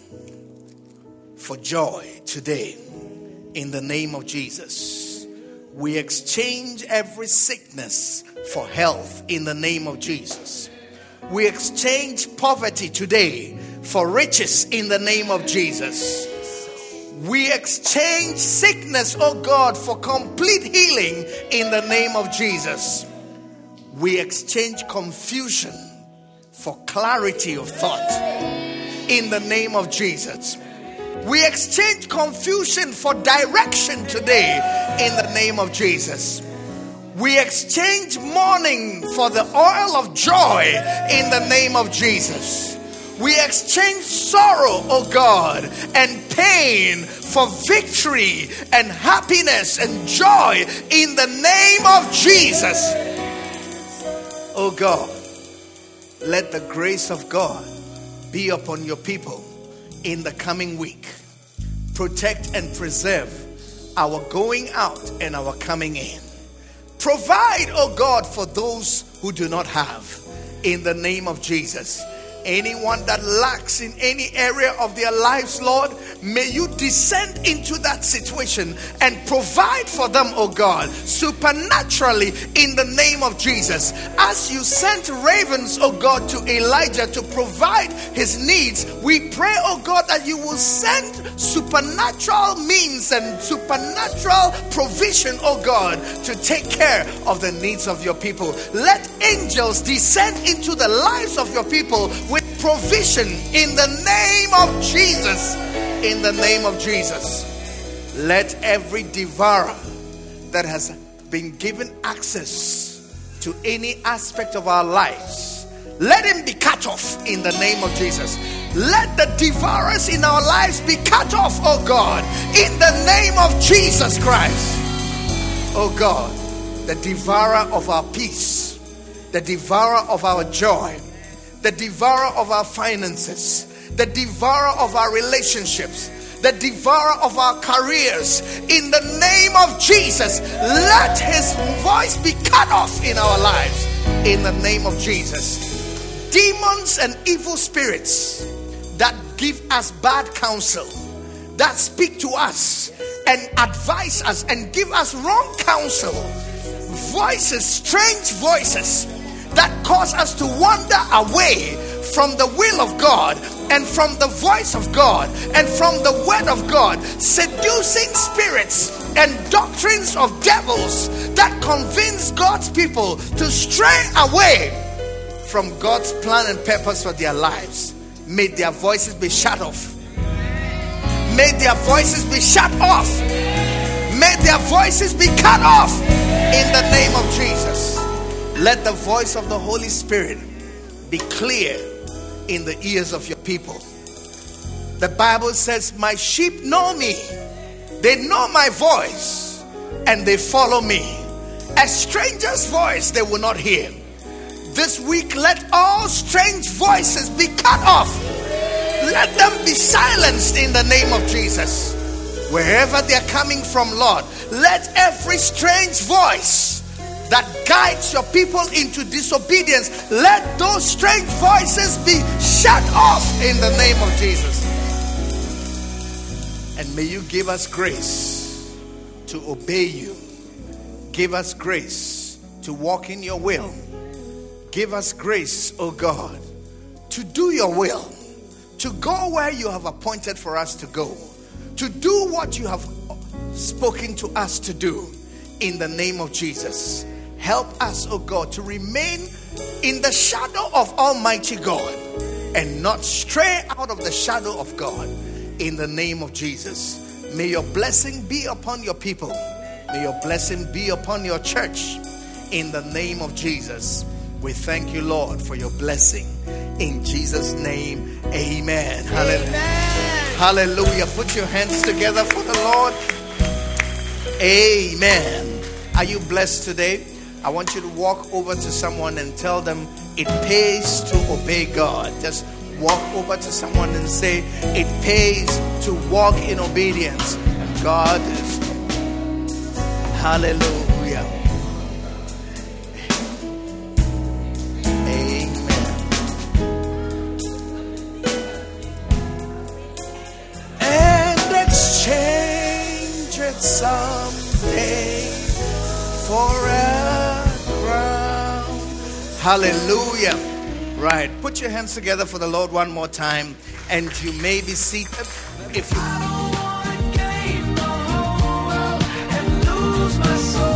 for joy today in the name of Jesus. We exchange every sickness for health in the name of Jesus. We exchange poverty today for riches in the name of Jesus. We exchange sickness, oh God, for complete healing in the name of Jesus. We exchange confusion for clarity of thought in the name of Jesus. We exchange confusion for direction today in the name of Jesus. We exchange mourning for the oil of joy in the name of Jesus. We exchange sorrow, oh God, and pain for victory and happiness and joy in the name of Jesus. Oh God, let the grace of God be upon your people in the coming week. Protect and preserve our going out and our coming in. Provide, oh God, for those who do not have in the name of Jesus. Anyone that lacks in any area of their lives, Lord, may you descend into that situation and provide for them, oh God, supernaturally in the name of Jesus. As you sent ravens, oh God, to Elijah to provide his needs, we pray, oh God, that you will send supernatural means and supernatural provision, oh God, to take care of the needs of your people. Let angels descend into the lives of your people with provision in the name of Jesus. In the name of Jesus. Let every devourer that has been given access to any aspect of our lives, let him be cut off in the name of Jesus. Let the devourers in our lives be cut off, oh God, in the name of Jesus Christ. Oh God, the devourer of our peace, the devourer of our joy, the devourer of our finances, the devourer of our relationships, the devourer of our careers, in the name of Jesus, let his voice be cut off in our lives in the name of Jesus. Demons and evil spirits that give us bad counsel, that speak to us and advise us and give us wrong counsel, voices, strange voices that cause us to wander away from the will of God and from the voice of God and from the word of God, seducing spirits and doctrines of devils that convince God's people to stray away from God's plan and purpose for their lives. May their voices be shut off. May their voices be shut off. May their voices be cut off in the name of Jesus. Let the voice of the Holy Spirit be clear in the ears of your people. The Bible says, my sheep know me. They know my voice and they follow me. A stranger's voice they will not hear. This week, let all strange voices be cut off. Let them be silenced in the name of Jesus. Wherever they are coming from, Lord, let every strange voice that guides your people into disobedience, let those strange voices be shut off in the name of Jesus. And may you give us grace to obey you. Give us grace to walk in your will. Give us grace, oh God, to do your will, to go where you have appointed for us to go, to do what you have spoken to us to do in the name of Jesus. Help us, oh God, to remain in the shadow of Almighty God and not stray out of the shadow of God in the name of Jesus. May your blessing be upon your people. May your blessing be upon your church in the name of Jesus. We thank you, Lord, for your blessing. In Jesus' name, amen. Hallelujah. Hallelujah. Put your hands together for the Lord. Amen. Are you blessed today? I want you to walk over to someone and tell them it pays to obey God. Just walk over to someone and say it pays to walk in obedience. And God is. Hallelujah. Amen. And exchange it someday for a crown. Hallelujah. Right. Put your hands together for the Lord one more time, and you may be seated. If you I don't wanna gain the whole world and lose my soul.